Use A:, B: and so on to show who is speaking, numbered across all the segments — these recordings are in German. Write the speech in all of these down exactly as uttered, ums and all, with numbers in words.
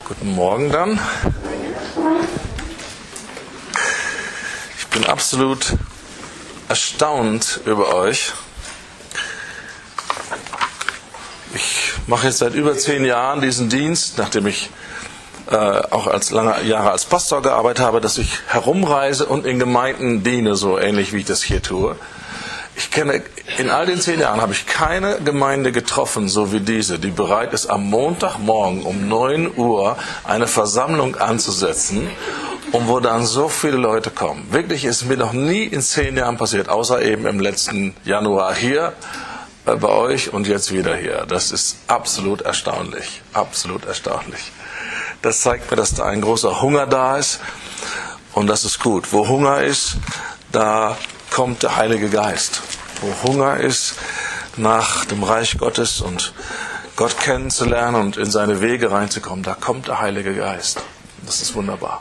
A: Guten Morgen dann. Ich bin absolut erstaunt über euch. Ich mache jetzt seit über zehn Jahren diesen Dienst, nachdem ich äh, auch als lange Jahre als Pastor gearbeitet habe, dass ich herumreise und in Gemeinden diene, so ähnlich wie ich das hier tue. Ich kenne, in all den zehn Jahren habe ich keine Gemeinde getroffen, so wie diese, die bereit ist, am Montagmorgen um neun Uhr eine Versammlung anzusetzen und wo dann so viele Leute kommen. Wirklich ist mir noch nie in zehn Jahren passiert, außer eben im letzten Januar hier äh, bei euch und jetzt wieder hier. Das ist absolut erstaunlich, absolut erstaunlich. Das zeigt mir, dass da ein großer Hunger da ist und das ist gut. Wo Hunger ist, da kommt der Heilige Geist. Wo Hunger ist nach dem Reich Gottes und Gott kennenzulernen und in seine Wege reinzukommen, da kommt der Heilige Geist. Das ist wunderbar.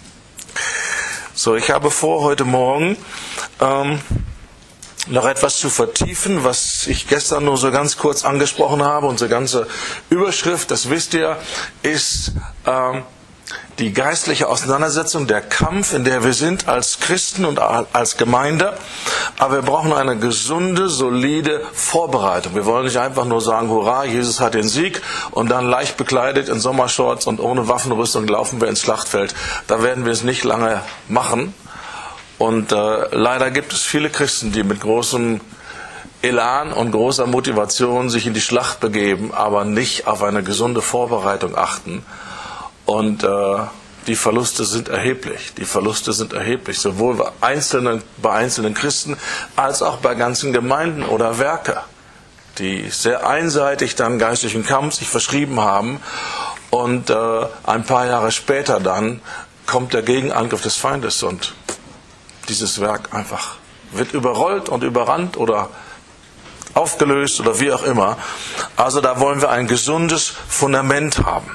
A: So, ich habe vor, heute Morgen ähm, noch etwas zu vertiefen, was ich gestern nur so ganz kurz angesprochen habe. Unsere ganze Überschrift, das wisst ihr, ist ähm, die geistliche Auseinandersetzung, der Kampf, in der wir sind als Christen und als Gemeinde. Aber wir brauchen eine gesunde, solide Vorbereitung. Wir wollen nicht einfach nur sagen, hurra, Jesus hat den Sieg und dann leicht bekleidet in Sommershorts und ohne Waffenrüstung laufen wir ins Schlachtfeld. Da werden wir es nicht lange machen. Und äh, leider gibt es viele Christen, die mit großem Elan und großer Motivation sich in die Schlacht begeben, aber nicht auf eine gesunde Vorbereitung achten. Und äh, die Verluste sind erheblich. Die Verluste sind erheblich, sowohl bei einzelnen, bei einzelnen Christen als auch bei ganzen Gemeinden oder Werke, die sehr einseitig dann geistlichen Kampf sich verschrieben haben. Und äh, ein paar Jahre später dann kommt der Gegenangriff des Feindes und dieses Werk einfach wird überrollt und überrannt oder aufgelöst oder wie auch immer. Also da wollen wir ein gesundes Fundament haben.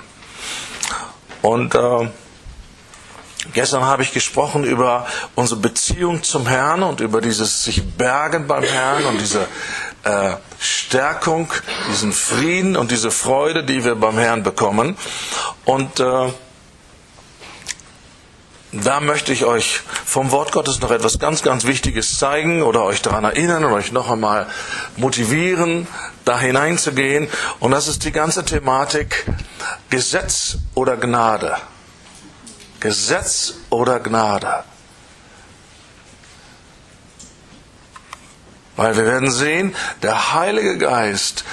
A: Und äh, gestern habe ich gesprochen über unsere Beziehung zum Herrn und über dieses sich bergen beim Herrn und diese äh, Stärkung, diesen Frieden und diese Freude, die wir beim Herrn bekommen. Und äh, da möchte ich euch vom Wort Gottes noch etwas ganz, ganz Wichtiges zeigen oder euch daran erinnern und euch noch einmal motivieren, da hineinzugehen. Und das ist die ganze Thematik Gesetz oder Gnade. Gesetz oder Gnade. Weil wir werden sehen, der Heilige Geist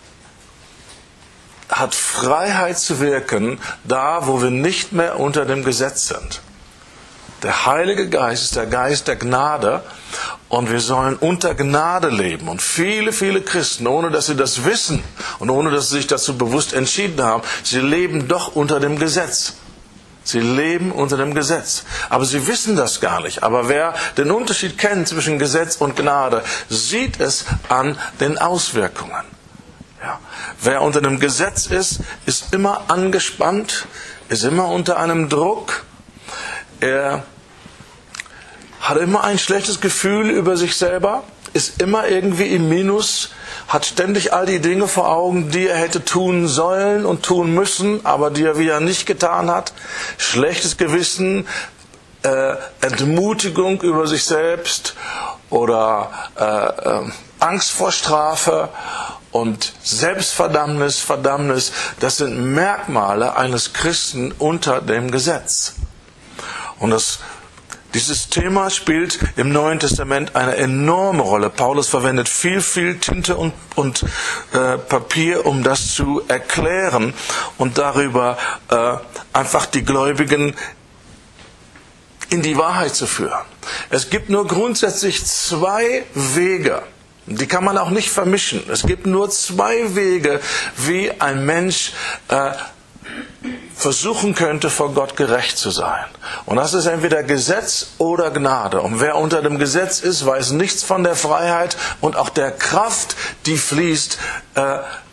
A: hat Freiheit zu wirken, da wo wir nicht mehr unter dem Gesetz sind. Der Heilige Geist ist der Geist der Gnade und wir sollen unter Gnade leben. Und viele, viele Christen, ohne dass sie das wissen und ohne dass sie sich dazu bewusst entschieden haben, sie leben doch unter dem Gesetz. Sie leben unter dem Gesetz. Aber sie wissen das gar nicht. Aber wer den Unterschied kennt zwischen Gesetz und Gnade, sieht es an den Auswirkungen. Ja. Wer unter dem Gesetz ist, ist immer angespannt, ist immer unter einem Druck. Er hat immer ein schlechtes Gefühl über sich selber, ist immer irgendwie im Minus, hat ständig all die Dinge vor Augen, die er hätte tun sollen und tun müssen, aber die er wieder nicht getan hat. Schlechtes Gewissen, äh, Entmutigung über sich selbst oder äh, äh, Angst vor Strafe und Selbstverdammnis, Verdammnis. Das sind Merkmale eines Christen unter dem Gesetz. Und das Dieses Thema spielt im Neuen Testament eine enorme Rolle. Paulus verwendet viel, viel Tinte und, und äh, Papier, um das zu erklären und darüber äh, einfach die Gläubigen in die Wahrheit zu führen. Es gibt nur grundsätzlich zwei Wege. Die kann man auch nicht vermischen. Es gibt nur zwei Wege, wie ein Mensch äh, versuchen könnte, vor Gott gerecht zu sein. Und das ist entweder Gesetz oder Gnade. Und wer unter dem Gesetz ist, weiß nichts von der Freiheit und auch der Kraft, die fließt, äh,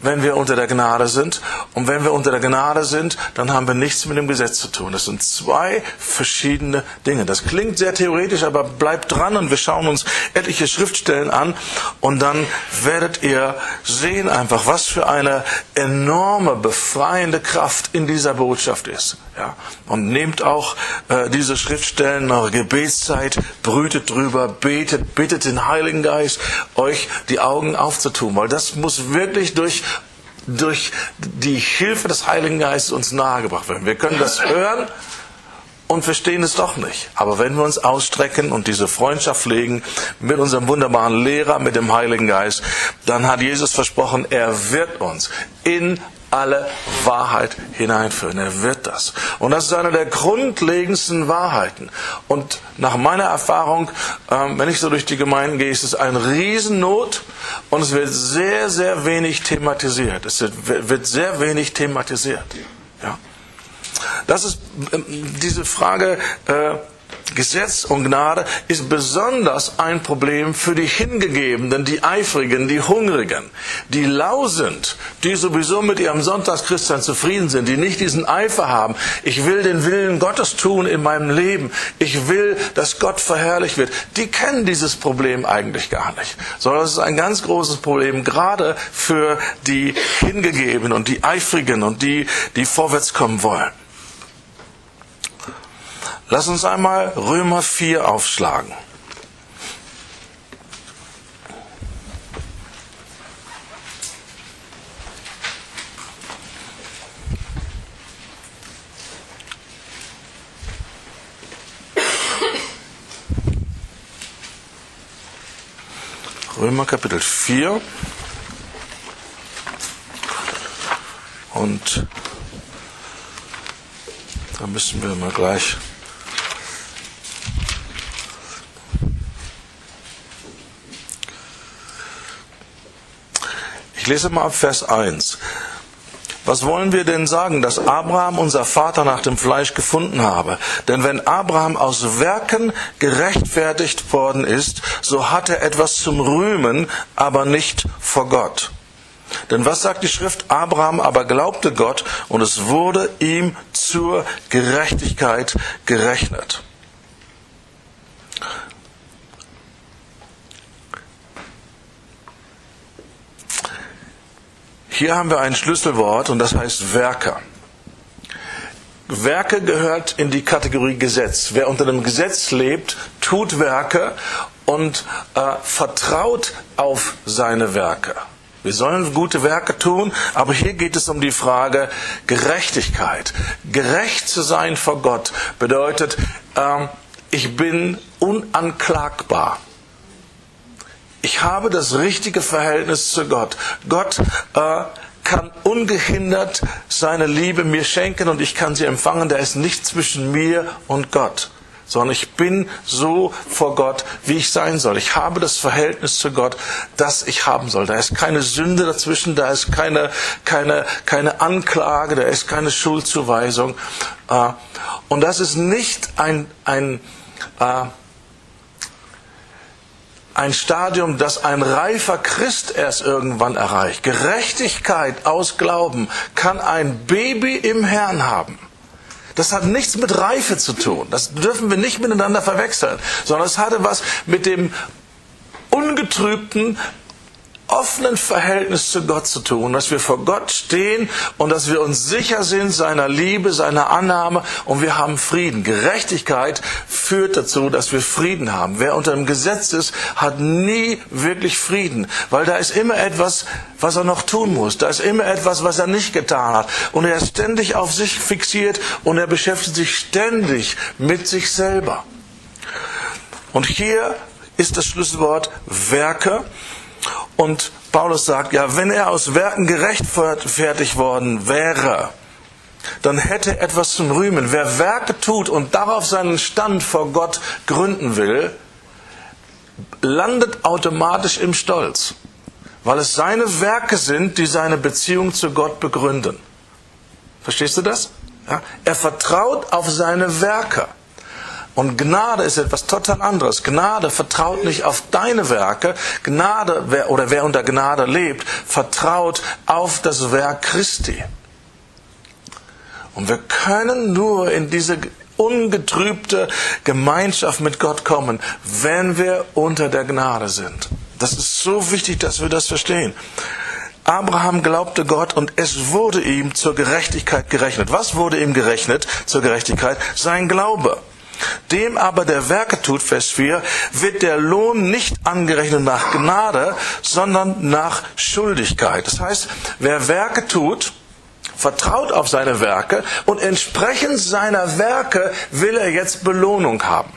A: wenn wir unter der Gnade sind. Und wenn wir unter der Gnade sind, dann haben wir nichts mit dem Gesetz zu tun. Das sind zwei verschiedene Dinge. Das klingt sehr theoretisch, aber bleibt dran und wir schauen uns etliche Schriftstellen an und dann werdet ihr sehen einfach, was für eine enorme, befreiende Kraft in dieser Botschaft ist. Ja? Und nehmt auch äh, diese Schriftstellen nach Gebetszeit, brütet drüber, betet, bittet den Heiligen Geist, euch die Augen aufzutun, weil das muss wirklich durch durch die Hilfe des Heiligen Geistes uns nahegebracht werden. Wir können das hören und verstehen es doch nicht. Aber wenn wir uns ausstrecken und diese Freundschaft pflegen mit unserem wunderbaren Lehrer, mit dem Heiligen Geist, dann hat Jesus versprochen, er wird uns in alle Wahrheit hineinführen. Er wird das. Und das ist eine der grundlegendsten Wahrheiten. Und nach meiner Erfahrung, ähm, wenn ich so durch die Gemeinden gehe, ist es eine Riesennot und es wird sehr, sehr wenig thematisiert. Es wird, wird sehr wenig thematisiert. Ja. Das ist äh, diese Frage, äh, Gesetz und Gnade ist besonders ein Problem für die Hingegebenen, die Eifrigen, die Hungrigen, die lau sind, die sowieso mit ihrem Sonntagschristsein zufrieden sind, die nicht diesen Eifer haben. Ich will den Willen Gottes tun in meinem Leben. Ich will, dass Gott verherrlicht wird. Die kennen dieses Problem eigentlich gar nicht. Sondern es ist ein ganz großes Problem, gerade für die Hingegebenen und die Eifrigen und die, die vorwärts kommen wollen. Lass uns einmal Römer vier aufschlagen. Römer Kapitel vier. Und da müssen wir mal gleich Ich lese mal ab Vers eins. Was wollen wir denn sagen, dass Abraham, unser Vater, nach dem Fleisch gefunden habe? Denn wenn Abraham aus Werken gerechtfertigt worden ist, so hat er etwas zum Rühmen, aber nicht vor Gott. Denn was sagt die Schrift? Abraham aber glaubte Gott und es wurde ihm zur Gerechtigkeit gerechnet. Hier haben wir ein Schlüsselwort und das heißt Werke. Werke gehört in die Kategorie Gesetz. Wer unter dem Gesetz lebt, tut Werke und äh, vertraut auf seine Werke. Wir sollen gute Werke tun, aber hier geht es um die Frage Gerechtigkeit. Gerecht zu sein vor Gott bedeutet, äh, ich bin unanklagbar. Ich habe das richtige Verhältnis zu Gott. Gott äh, kann ungehindert seine Liebe mir schenken und ich kann sie empfangen. Da ist nichts zwischen mir und Gott, sondern ich bin so vor Gott, wie ich sein soll. Ich habe das Verhältnis zu Gott, das ich haben soll. Da ist keine Sünde dazwischen, da ist keine, keine, keine Anklage, da ist keine Schuldzuweisung. Äh, und das ist nicht ein... ein äh, Ein Stadium, das ein reifer Christ erst irgendwann erreicht. Gerechtigkeit aus Glauben kann ein Baby im Herrn haben. Das hat nichts mit Reife zu tun. Das dürfen wir nicht miteinander verwechseln. Sondern es hatte was mit dem ungetrübten, offenen Verhältnis zu Gott zu tun, dass wir vor Gott stehen und dass wir uns sicher sind seiner Liebe, seiner Annahme und wir haben Frieden. Gerechtigkeit führt dazu, dass wir Frieden haben. Wer unter dem Gesetz ist, hat nie wirklich Frieden, weil da ist immer etwas, was er noch tun muss. Da ist immer etwas, was er nicht getan hat. Und er ist ständig auf sich fixiert und er beschäftigt sich ständig mit sich selber. Und hier ist das Schlüsselwort Werke. Und Paulus sagt, ja, wenn er aus Werken gerechtfertigt worden wäre, dann hätte er etwas zum Rühmen. Wer Werke tut und darauf seinen Stand vor Gott gründen will, landet automatisch im Stolz, weil es seine Werke sind, die seine Beziehung zu Gott begründen. Verstehst du das? Ja? Er vertraut auf seine Werke. Und Gnade ist etwas total anderes. Gnade vertraut nicht auf deine Werke. Gnade, wer, oder wer unter Gnade lebt, vertraut auf das Werk Christi. Und wir können nur in diese ungetrübte Gemeinschaft mit Gott kommen, wenn wir unter der Gnade sind. Das ist so wichtig, dass wir das verstehen. Abraham glaubte Gott und es wurde ihm zur Gerechtigkeit gerechnet. Was wurde ihm gerechnet zur Gerechtigkeit? Sein Glaube. Dem aber, der Werke tut, Vers vier, wird der Lohn nicht angerechnet nach Gnade, sondern nach Schuldigkeit. Das heißt, wer Werke tut, vertraut auf seine Werke und entsprechend seiner Werke will er jetzt Belohnung haben.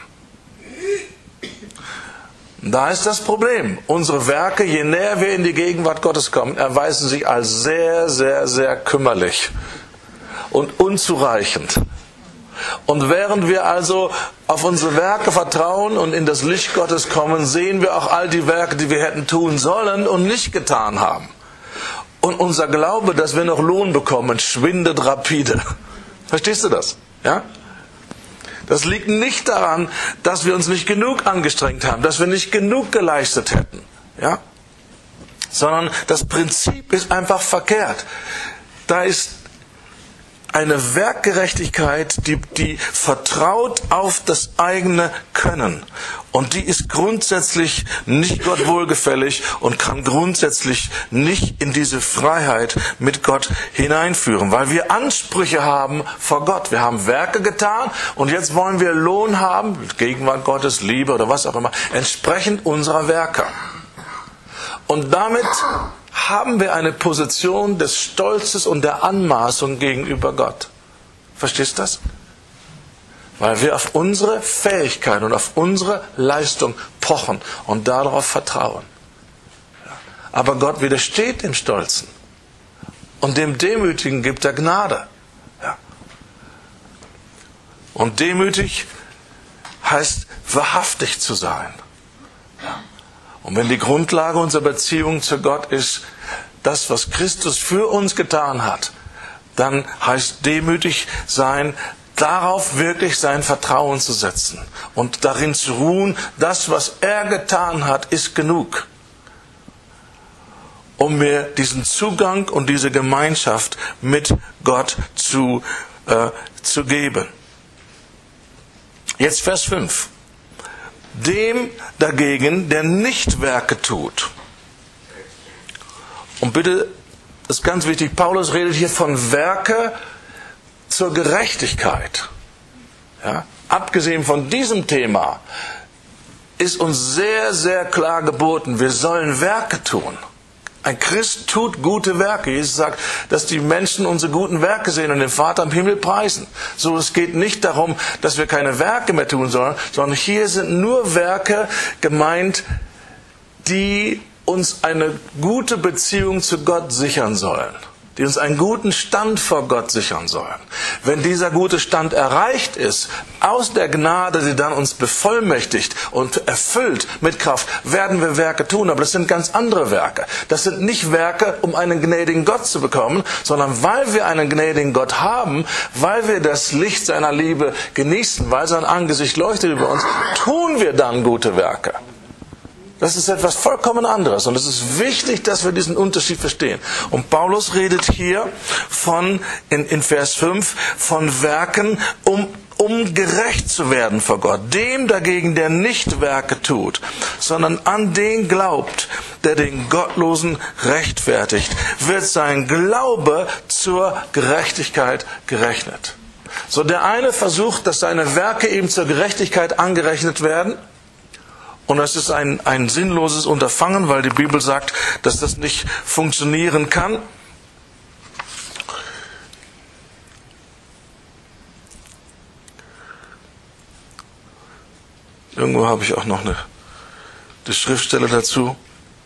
A: Da ist das Problem. Unsere Werke, je näher wir in die Gegenwart Gottes kommen, erweisen sich als sehr, sehr, sehr kümmerlich und unzureichend. Und während wir also auf unsere Werke vertrauen und in das Licht Gottes kommen, sehen wir auch all die Werke, die wir hätten tun sollen und nicht getan haben. Und unser Glaube, dass wir noch Lohn bekommen, schwindet rapide. Verstehst du das? Ja? Das liegt nicht daran, dass wir uns nicht genug angestrengt haben, dass wir nicht genug geleistet hätten. Ja? Sondern das Prinzip ist einfach verkehrt. Da ist eine Werkgerechtigkeit, die, die vertraut auf das eigene Können. Und die ist grundsätzlich nicht Gott wohlgefällig und kann grundsätzlich nicht in diese Freiheit mit Gott hineinführen. Weil wir Ansprüche haben vor Gott. Wir haben Werke getan und jetzt wollen wir Lohn haben, Gegenwart Gottes, Liebe oder was auch immer, entsprechend unserer Werke. Und damit haben wir eine Position des Stolzes und der Anmaßung gegenüber Gott. Verstehst du das? Weil wir auf unsere Fähigkeit und auf unsere Leistung pochen und darauf vertrauen. Aber Gott widersteht dem Stolzen. Und dem Demütigen gibt er Gnade. Und demütig heißt wahrhaftig zu sein. Und wenn die Grundlage unserer Beziehung zu Gott ist, das, was Christus für uns getan hat, dann heißt demütig sein, darauf wirklich sein Vertrauen zu setzen und darin zu ruhen, das, was er getan hat, ist genug, um mir diesen Zugang und diese Gemeinschaft mit Gott zu, äh, zu geben. Jetzt Vers fünf. Dem dagegen, der nicht Werke tut. Und bitte, das ist ganz wichtig, Paulus redet hier von Werke zur Gerechtigkeit. Ja? Abgesehen von diesem Thema ist uns sehr, sehr klar geboten, wir sollen Werke tun. Ein Christ tut gute Werke. Jesus sagt, dass die Menschen unsere guten Werke sehen und den Vater im Himmel preisen. So, es geht nicht darum, dass wir keine Werke mehr tun sollen, sondern hier sind nur Werke gemeint, die uns eine gute Beziehung zu Gott sichern sollen. Die uns einen guten Stand vor Gott sichern sollen. Wenn dieser gute Stand erreicht ist, aus der Gnade, die dann uns bevollmächtigt und erfüllt mit Kraft, werden wir Werke tun. Aber das sind ganz andere Werke. Das sind nicht Werke, um einen gnädigen Gott zu bekommen, sondern weil wir einen gnädigen Gott haben, weil wir das Licht seiner Liebe genießen, weil sein Angesicht leuchtet über uns, tun wir dann gute Werke. Das ist etwas vollkommen anderes und es ist wichtig, dass wir diesen Unterschied verstehen. Und Paulus redet hier von, in, in Vers fünf, von Werken, um, um gerecht zu werden vor Gott. Dem dagegen, der nicht Werke tut, sondern an den glaubt, der den Gottlosen rechtfertigt, wird sein Glaube zur Gerechtigkeit gerechnet. So, der eine versucht, dass seine Werke ihm zur Gerechtigkeit angerechnet werden. Und das ist ein, ein sinnloses Unterfangen, weil die Bibel sagt, dass das nicht funktionieren kann. Irgendwo habe ich auch noch eine, eine Schriftstelle dazu.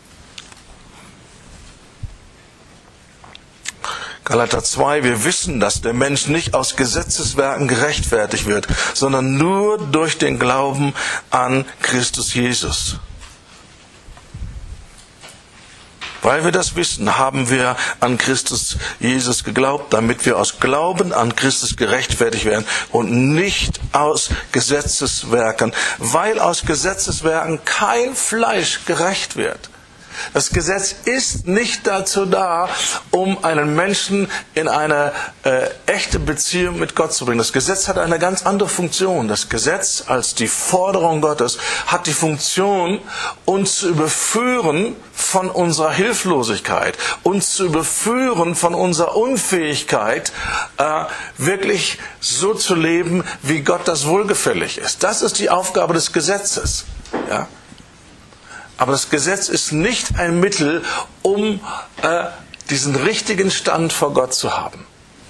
A: Galater zwei, wir wissen, dass der Mensch nicht aus Gesetzeswerken gerechtfertigt wird, sondern nur durch den Glauben an Christus Jesus. Weil wir das wissen, haben wir an Christus Jesus geglaubt, damit wir aus Glauben an Christus gerechtfertigt werden und nicht aus Gesetzeswerken, weil aus Gesetzeswerken kein Fleisch gerecht wird. Das Gesetz ist nicht dazu da, um einen Menschen in eine äh, echte Beziehung mit Gott zu bringen. Das Gesetz hat eine ganz andere Funktion. Das Gesetz als die Forderung Gottes hat die Funktion, uns zu überführen von unserer Hilflosigkeit, uns zu überführen von unserer Unfähigkeit, äh, wirklich so zu leben, wie Gott das wohlgefällig ist. Das ist die Aufgabe des Gesetzes. Ja? Aber das Gesetz ist nicht ein Mittel, um äh, diesen richtigen Stand vor Gott zu haben.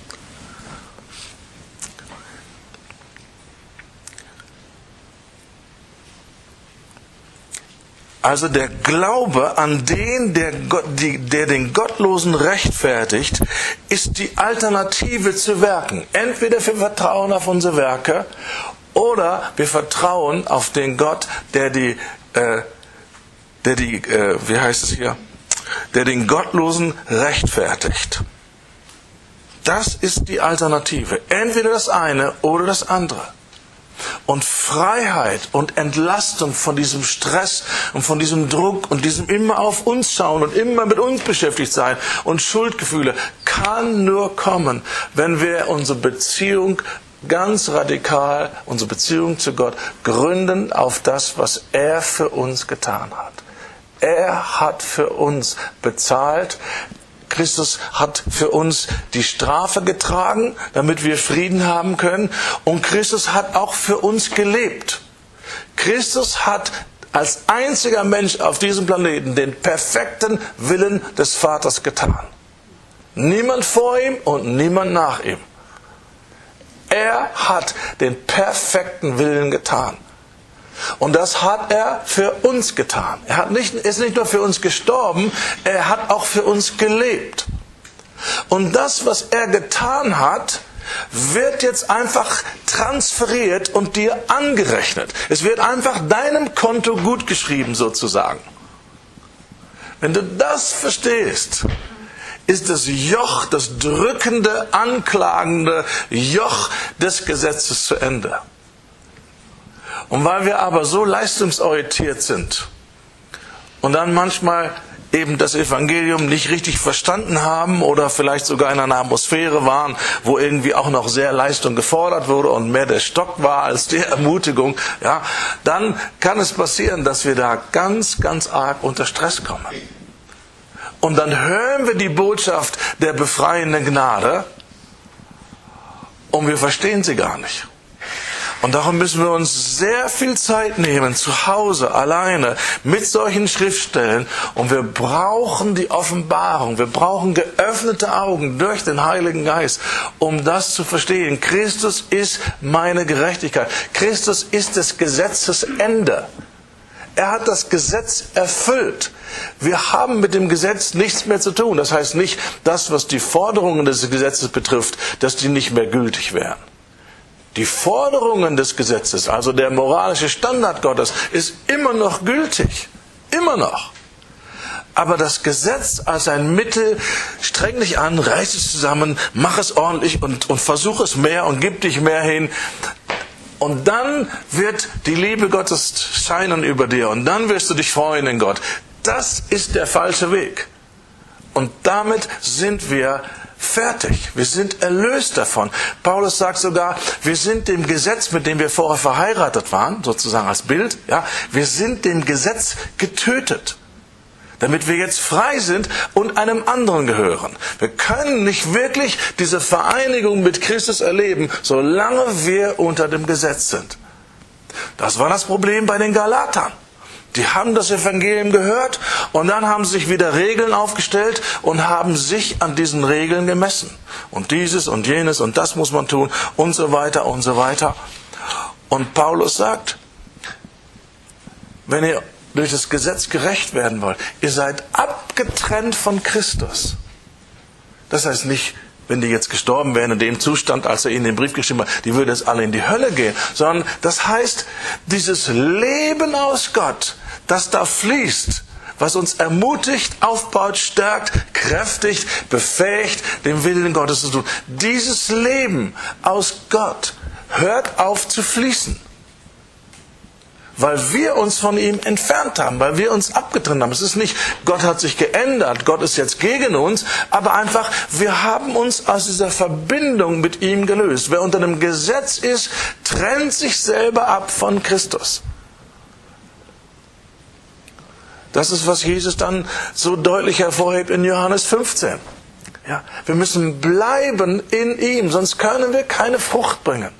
A: Also der Glaube an den, der, Gott, die, der den Gottlosen rechtfertigt, ist die Alternative zu Werken. Entweder wir vertrauen auf unsere Werke oder wir vertrauen auf den Gott, der die äh, der die, äh, wie heißt es hier, der den Gottlosen rechtfertigt. Das ist die Alternative. Entweder das eine oder das andere. Und Freiheit und Entlastung von diesem Stress und von diesem Druck und diesem immer auf uns schauen und immer mit uns beschäftigt sein und Schuldgefühle kann nur kommen, wenn wir unsere Beziehung ganz radikal, unsere Beziehung zu Gott gründen auf das, was er für uns getan hat. Er hat für uns bezahlt. Christus hat für uns die Strafe getragen, damit wir Frieden haben können. Und Christus hat auch für uns gelebt. Christus hat als einziger Mensch auf diesem Planeten den perfekten Willen des Vaters getan. Niemand vor ihm und niemand nach ihm. Er hat den perfekten Willen getan. Und das hat er für uns getan. Er hat nicht, ist nicht nur für uns gestorben, er hat auch für uns gelebt. Und das, was er getan hat, wird jetzt einfach transferiert und dir angerechnet. Es wird einfach deinem Konto gutgeschrieben sozusagen. Wenn du das verstehst, ist das Joch, das drückende, anklagende Joch des Gesetzes zu Ende. Und weil wir aber so leistungsorientiert sind und dann manchmal eben das Evangelium nicht richtig verstanden haben oder vielleicht sogar in einer Atmosphäre waren, wo irgendwie auch noch sehr Leistung gefordert wurde und mehr der Stock war als die Ermutigung, ja, dann kann es passieren, dass wir da ganz, ganz arg unter Stress kommen. Und dann hören wir die Botschaft der befreienden Gnade und wir verstehen sie gar nicht. Und darum müssen wir uns sehr viel Zeit nehmen, zu Hause, alleine, mit solchen Schriftstellen. Und wir brauchen die Offenbarung. Wir brauchen geöffnete Augen durch den Heiligen Geist, um das zu verstehen. Christus ist meine Gerechtigkeit. Christus ist des Gesetzes Ende. Er hat das Gesetz erfüllt. Wir haben mit dem Gesetz nichts mehr zu tun. Das heißt nicht, das, was die Forderungen des Gesetzes betrifft, dass die nicht mehr gültig wären. Die Forderungen des Gesetzes, also der moralische Standard Gottes, ist immer noch gültig. Immer noch. Aber das Gesetz als ein Mittel, streng dich an, reiß es zusammen, mach es ordentlich und, und versuch es mehr und gib dich mehr hin. Und dann wird die Liebe Gottes scheinen über dir und dann wirst du dich freuen in Gott. Das ist der falsche Weg. Und damit sind wir fertig. Wir sind erlöst davon. Paulus sagt sogar, wir sind dem Gesetz, mit dem wir vorher verheiratet waren, sozusagen als Bild, ja, wir sind dem Gesetz getötet, damit wir jetzt frei sind und einem anderen gehören. Wir können nicht wirklich diese Vereinigung mit Christus erleben, solange wir unter dem Gesetz sind. Das war das Problem bei den Galatern. Die haben das Evangelium gehört und dann haben sich wieder Regeln aufgestellt und haben sich an diesen Regeln gemessen. Und dieses und jenes und das muss man tun und so weiter und so weiter. Und Paulus sagt, wenn ihr durch das Gesetz gerecht werden wollt, ihr seid abgetrennt von Christus. Das heißt nicht, wenn die jetzt gestorben wären in dem Zustand, als er ihnen den Brief geschrieben hat, die würden jetzt alle in die Hölle gehen. Sondern das heißt, dieses Leben aus Gott, das da fließt, was uns ermutigt, aufbaut, stärkt, kräftigt, befähigt, den Willen Gottes zu tun. Dieses Leben aus Gott hört auf zu fließen. Weil wir uns von ihm entfernt haben, weil wir uns abgetrennt haben. Es ist nicht, Gott hat sich geändert, Gott ist jetzt gegen uns, aber einfach, wir haben uns aus dieser Verbindung mit ihm gelöst. Wer unter dem Gesetz ist, trennt sich selber ab von Christus. Das ist, was Jesus dann so deutlich hervorhebt in Johannes fünfzehn. Ja, wir müssen bleiben in ihm, sonst können wir keine Frucht bringen.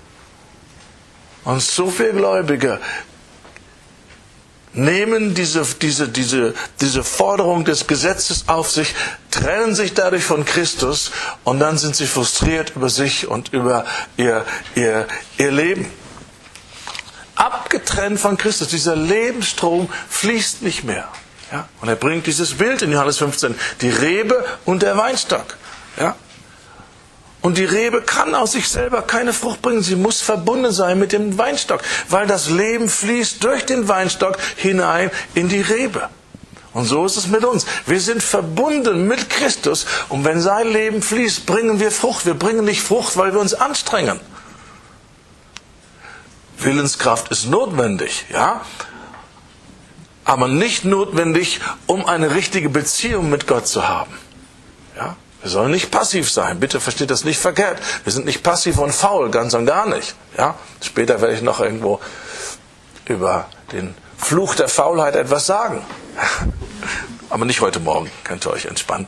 A: Und so viele Gläubige nehmen diese, diese, diese, diese Forderung des Gesetzes auf sich, trennen sich dadurch von Christus und dann sind sie frustriert über sich und über ihr, ihr, ihr Leben. Abgetrennt von Christus, dieser Lebensstrom fließt nicht mehr. Ja? Und er bringt dieses Bild in Johannes fünfzehn, die Rebe und der Weinstock. Ja? Und die Rebe kann aus sich selber keine Frucht bringen. Sie muss verbunden sein mit dem Weinstock, weil das Leben fließt durch den Weinstock hinein in die Rebe. Und so ist es mit uns. Wir sind verbunden mit Christus und wenn sein Leben fließt, bringen wir Frucht. Wir bringen nicht Frucht, weil wir uns anstrengen. Willenskraft ist notwendig, ja, aber nicht notwendig, um eine richtige Beziehung mit Gott zu haben. Ja? Wir sollen nicht passiv sein. Bitte versteht das nicht verkehrt. Wir sind nicht passiv und faul, ganz und gar nicht. Ja? Später werde ich noch irgendwo über den Fluch der Faulheit etwas sagen. Aber nicht heute Morgen. Könnt ihr euch entspannen.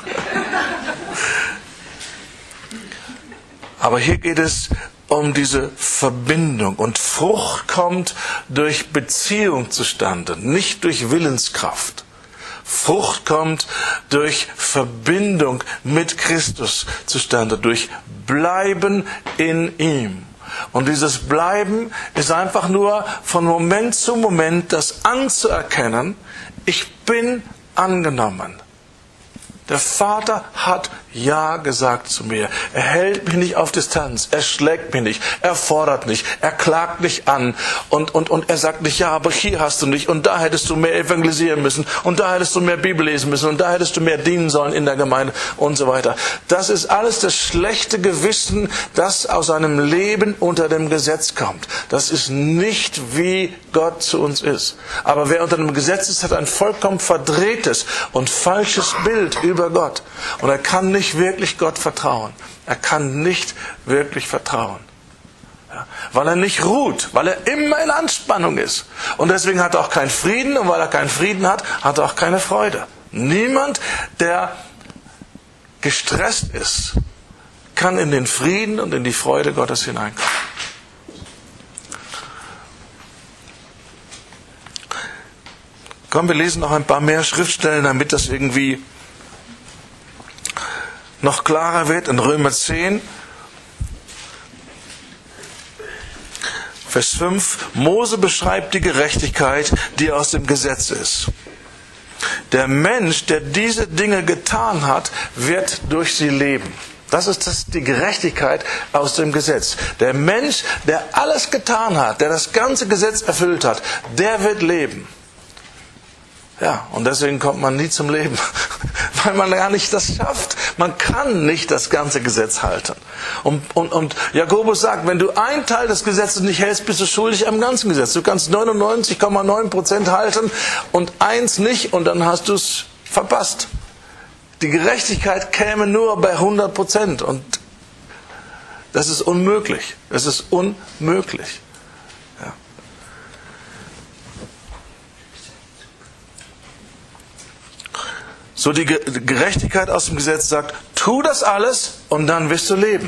A: Aber hier geht es um diese Verbindung. Und Frucht kommt durch Beziehung zustande, nicht durch Willenskraft. Frucht kommt durch Verbindung mit Christus zustande, durch Bleiben in ihm. Und dieses Bleiben ist einfach nur von Moment zu Moment das anzuerkennen, ich bin angenommen. Der Vater hat Ja gesagt zu mir. Er hält mich nicht auf Distanz. Er schlägt mich nicht. Er fordert nicht. Er klagt nicht an. Und, und, und er sagt nicht, ja, aber hier hast du nicht. Und da hättest du mehr evangelisieren müssen. Und da hättest du mehr Bibel lesen müssen. Und da hättest du mehr dienen sollen in der Gemeinde und so weiter. Das ist alles das schlechte Gewissen, das aus einem Leben unter dem Gesetz kommt. Das ist nicht, wie Gott zu uns ist. Aber wer unter dem Gesetz ist, hat ein vollkommen verdrehtes und falsches Bild über Gott. Und er kann nicht wirklich Gott vertrauen. Er kann nicht wirklich vertrauen. Ja, weil er nicht ruht, weil er immer in Anspannung ist. Und deswegen hat er auch keinen Frieden. Und weil er keinen Frieden hat, hat er auch keine Freude. Niemand, der gestresst ist, kann in den Frieden und in die Freude Gottes hineinkommen. Komm, wir lesen noch ein paar mehr Schriftstellen, damit das irgendwie noch klarer wird. In Römer zehn, Vers fünf. Mose beschreibt die Gerechtigkeit, die aus dem Gesetz ist. Der Mensch, der diese Dinge getan hat, wird durch sie leben. Das ist das, die Gerechtigkeit aus dem Gesetz. Der Mensch, der alles getan hat, der das ganze Gesetz erfüllt hat, der wird leben. Ja, und deswegen kommt man nie zum Leben, weil man gar nicht das schafft. Man kann nicht das ganze Gesetz halten. Und, und, und Jakobus sagt, wenn du einen Teil des Gesetzes nicht hältst, bist du schuldig am ganzen Gesetz. Du kannst neunundneunzig Komma neun Prozent halten und eins nicht und dann hast du es verpasst. Die Gerechtigkeit käme nur bei hundert Prozent und das ist unmöglich. Das ist unmöglich. Ja. So, die Gerechtigkeit aus dem Gesetz sagt, tu das alles und dann wirst du leben.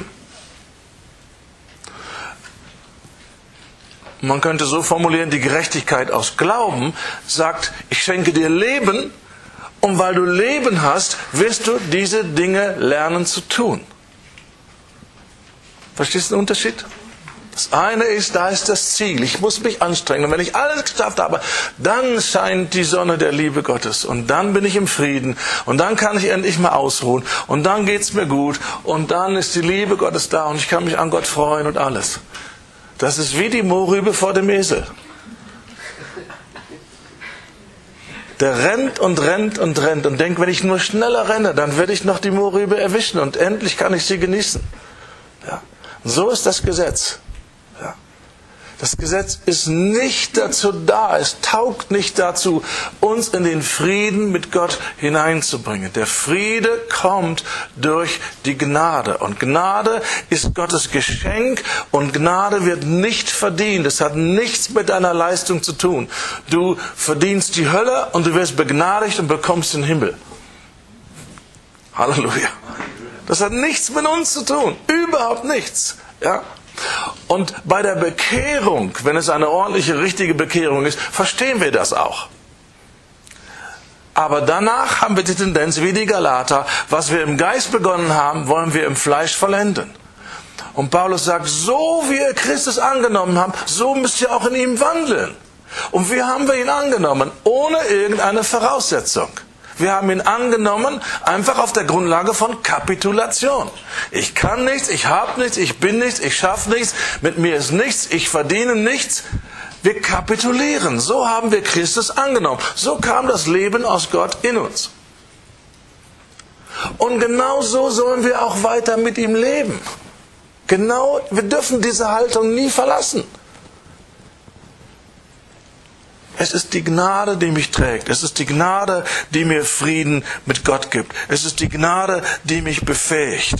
A: Man könnte so formulieren, die Gerechtigkeit aus Glauben sagt, ich schenke dir Leben und weil du Leben hast, wirst du diese Dinge lernen zu tun. Verstehst du den Unterschied? Das eine ist, da ist das Ziel. Ich muss mich anstrengen. Und wenn ich alles geschafft habe, dann scheint die Sonne der Liebe Gottes. Und dann bin ich im Frieden. Und dann kann ich endlich mal ausruhen. Und dann geht's mir gut. Und dann ist die Liebe Gottes da. Und ich kann mich an Gott freuen und alles. Das ist wie die Mohrrübe vor dem Esel. der rennt und rennt und rennt und denkt, wenn ich nur schneller renne, dann werde ich noch die Mohrrübe erwischen und endlich kann ich sie genießen. Ja. Und so ist das Gesetz. Ja. Das Gesetz ist nicht dazu da, es taugt nicht dazu, uns in den Frieden mit Gott hineinzubringen. Der Friede kommt durch die Gnade. Und Gnade ist Gottes Geschenk und Gnade wird nicht verdient. Es hat nichts mit deiner Leistung zu tun. Du verdienst die Hölle und du wirst begnadigt und bekommst den Himmel. Halleluja. Das hat nichts mit uns zu tun. Überhaupt nichts. Ja? Und bei der Bekehrung, wenn es eine ordentliche, richtige Bekehrung ist, verstehen wir das auch. Aber danach haben wir die Tendenz, wie die Galater, was wir im Geist begonnen haben, wollen wir im Fleisch vollenden. Und Paulus sagt, so wie ihr Christus angenommen habt, so müsst ihr auch in ihm wandeln. Und wie haben wir ihn angenommen? Ohne irgendeine Voraussetzung. Wir haben ihn angenommen, einfach auf der Grundlage von Kapitulation. Ich kann nichts, ich habe nichts, ich bin nichts, ich schaffe nichts, mit mir ist nichts, ich verdiene nichts. Wir kapitulieren. So haben wir Christus angenommen. So kam das Leben aus Gott in uns. Und genau so sollen wir auch weiter mit ihm leben. Genau, wir dürfen diese Haltung nie verlassen. Es ist die Gnade, die mich trägt. Es ist die Gnade, die mir Frieden mit Gott gibt. Es ist die Gnade, die mich befähigt.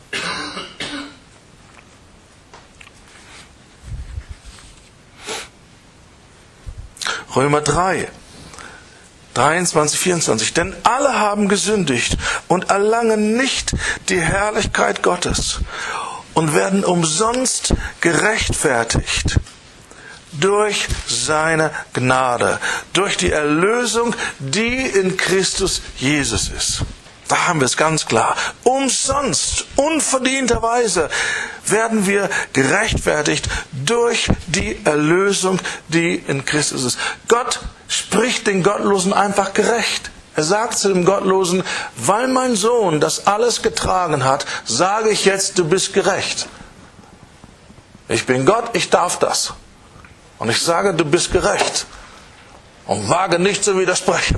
A: Römer drei, dreiundzwanzig, vierundzwanzig. Denn alle haben gesündigt und erlangen nicht die Herrlichkeit Gottes und werden umsonst gerechtfertigt durch seine Gnade, durch die Erlösung, die in Christus Jesus ist. Da haben wir es ganz klar. Umsonst, unverdienterweise werden wir gerechtfertigt durch die Erlösung, die in Christus ist. Gott spricht den Gottlosen einfach gerecht. Er sagt zu dem Gottlosen, weil mein Sohn das alles getragen hat, sage ich jetzt, du bist gerecht. Ich bin Gott, ich darf das. Und ich sage, du bist gerecht. Und wage nicht zu widersprechen.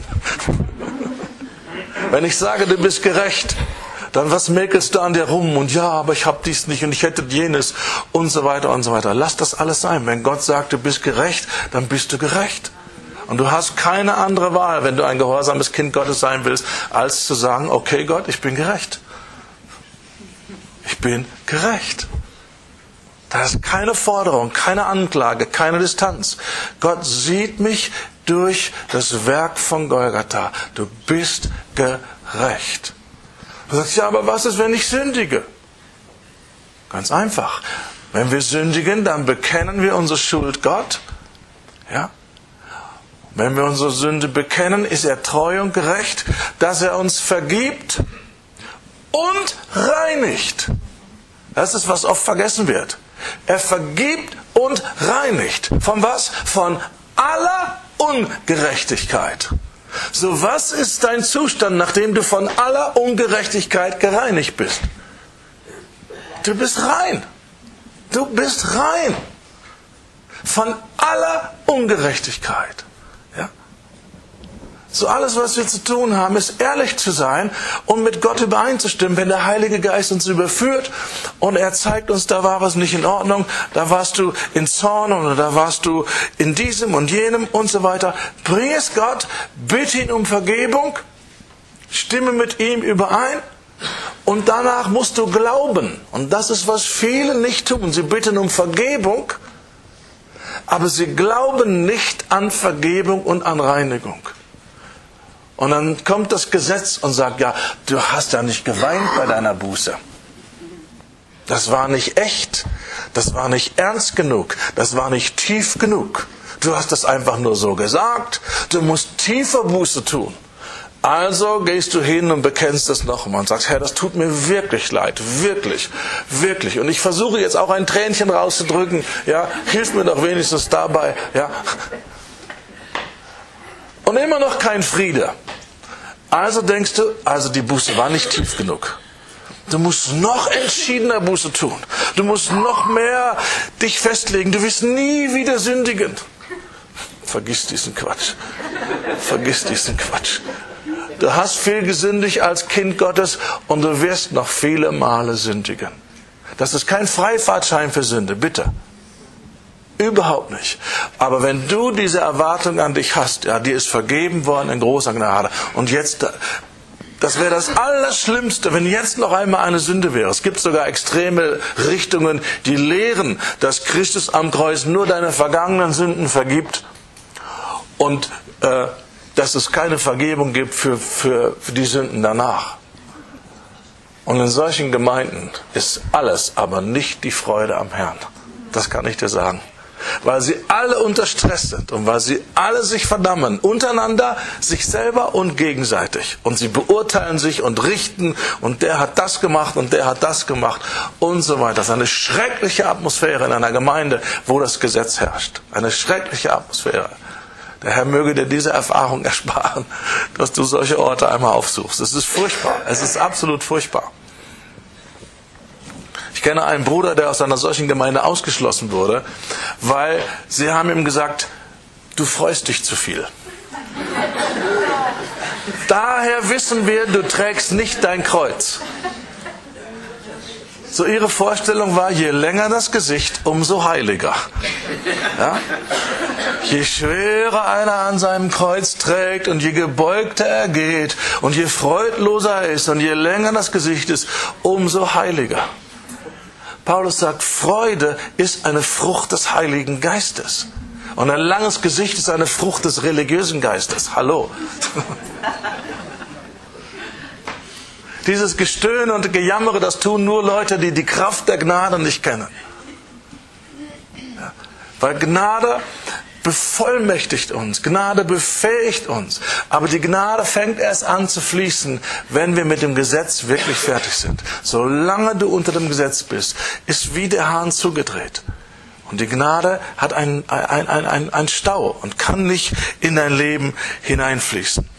A: Wenn ich sage, du bist gerecht, dann was mäkelst du an dir rum? Und ja, aber ich habe dies nicht und ich hätte jenes und so weiter und so weiter. Lass das alles sein. Wenn Gott sagt, du bist gerecht, dann bist du gerecht. Und du hast keine andere Wahl, wenn du ein gehorsames Kind Gottes sein willst, als zu sagen, okay Gott, ich bin gerecht. Ich bin gerecht. Da ist keine Forderung, keine Anklage, keine Distanz. Gott sieht mich durch das Werk von Golgatha. Du bist gerecht. Du sagst, ja, aber was ist, wenn ich sündige? Ganz einfach. Wenn wir sündigen, dann bekennen wir unsere Schuld Gott. Ja? Wenn wir unsere Sünde bekennen, ist er treu und gerecht, dass er uns vergibt und reinigt. Das ist, was oft vergessen wird. Er vergibt und reinigt. Von was? Von aller Ungerechtigkeit. So, was ist dein Zustand, nachdem du von aller Ungerechtigkeit gereinigt bist? Du bist rein. Du bist rein. Von aller Ungerechtigkeit. Ja? So, alles, was wir zu tun haben, ist ehrlich zu sein und mit Gott übereinzustimmen, wenn der Heilige Geist uns überführt und er zeigt uns, da war was nicht in Ordnung, da warst du in Zorn oder da warst du in diesem und jenem und so weiter. Bring es Gott, bitte ihn um Vergebung, stimme mit ihm überein und danach musst du glauben. Und das ist, was viele nicht tun. Sie bitten um Vergebung, aber sie glauben nicht an Vergebung und an Reinigung. Und dann kommt das Gesetz und sagt, ja, du hast ja nicht geweint bei deiner Buße. Das war nicht echt. Das war nicht ernst genug. Das war nicht tief genug. Du hast das einfach nur so gesagt. Du musst tiefer Buße tun. Also gehst du hin und bekennst es nochmal und sagst, Herr, das tut mir wirklich leid. Wirklich, wirklich. Und ich versuche jetzt auch ein Tränchen rauszudrücken. Ja, hilf mir doch wenigstens dabei. Ja. Und immer noch kein Friede. Also denkst du, also die Buße war nicht tief genug. Du musst noch entschiedener Buße tun. Du musst noch mehr dich festlegen. Du wirst nie wieder sündigen. Vergiss diesen Quatsch. Vergiss diesen Quatsch. Du hast viel gesündigt als Kind Gottes und du wirst noch viele Male sündigen. Das ist kein Freifahrtschein für Sünde, bitte. Überhaupt nicht. Aber wenn du diese Erwartung an dich hast, ja, dir ist vergeben worden in großer Gnade. Und jetzt, das wäre das Allerschlimmste, wenn jetzt noch einmal eine Sünde wäre. Es gibt sogar extreme Richtungen, die lehren, dass Christus am Kreuz nur deine vergangenen Sünden vergibt und äh, dass es keine Vergebung gibt für, für, für die Sünden danach. Und in solchen Gemeinden ist alles, aber nicht die Freude am Herrn. Das kann ich dir sagen. Weil sie alle unter Stress sind und weil sie alle sich verdammen, untereinander, sich selber und gegenseitig. Und sie beurteilen sich und richten und der hat das gemacht und der hat das gemacht und so weiter. Das ist eine schreckliche Atmosphäre in einer Gemeinde, wo das Gesetz herrscht. Eine schreckliche Atmosphäre. Der Herr möge dir diese Erfahrung ersparen, dass du solche Orte einmal aufsuchst. Es ist furchtbar. Es ist absolut furchtbar. Ich kenne einen Bruder, der aus einer solchen Gemeinde ausgeschlossen wurde, weil sie haben ihm gesagt, du freust dich zu viel. Daher wissen wir, du trägst nicht dein Kreuz. So ihre Vorstellung war, je länger das Gesicht, umso heiliger. Ja? Je schwerer einer an seinem Kreuz trägt und je gebeugter er geht und je freudloser er ist und je länger das Gesicht ist, umso heiliger. Paulus sagt, Freude ist eine Frucht des Heiligen Geistes. Und ein langes Gesicht ist eine Frucht des religiösen Geistes. Hallo. Dieses Gestöhne und Gejammere, das tun nur Leute, die die Kraft der Gnade nicht kennen. Ja, weil Gnade bevollmächtigt uns, Gnade befähigt uns. Aber die Gnade fängt erst an zu fließen, wenn wir mit dem Gesetz wirklich fertig sind. Solange du unter dem Gesetz bist, ist wie der Hahn zugedreht. Und die Gnade hat einen, einen, einen, einen Stau und kann nicht in dein Leben hineinfließen.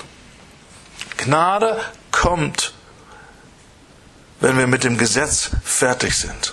A: Gnade kommt, wenn wir mit dem Gesetz fertig sind.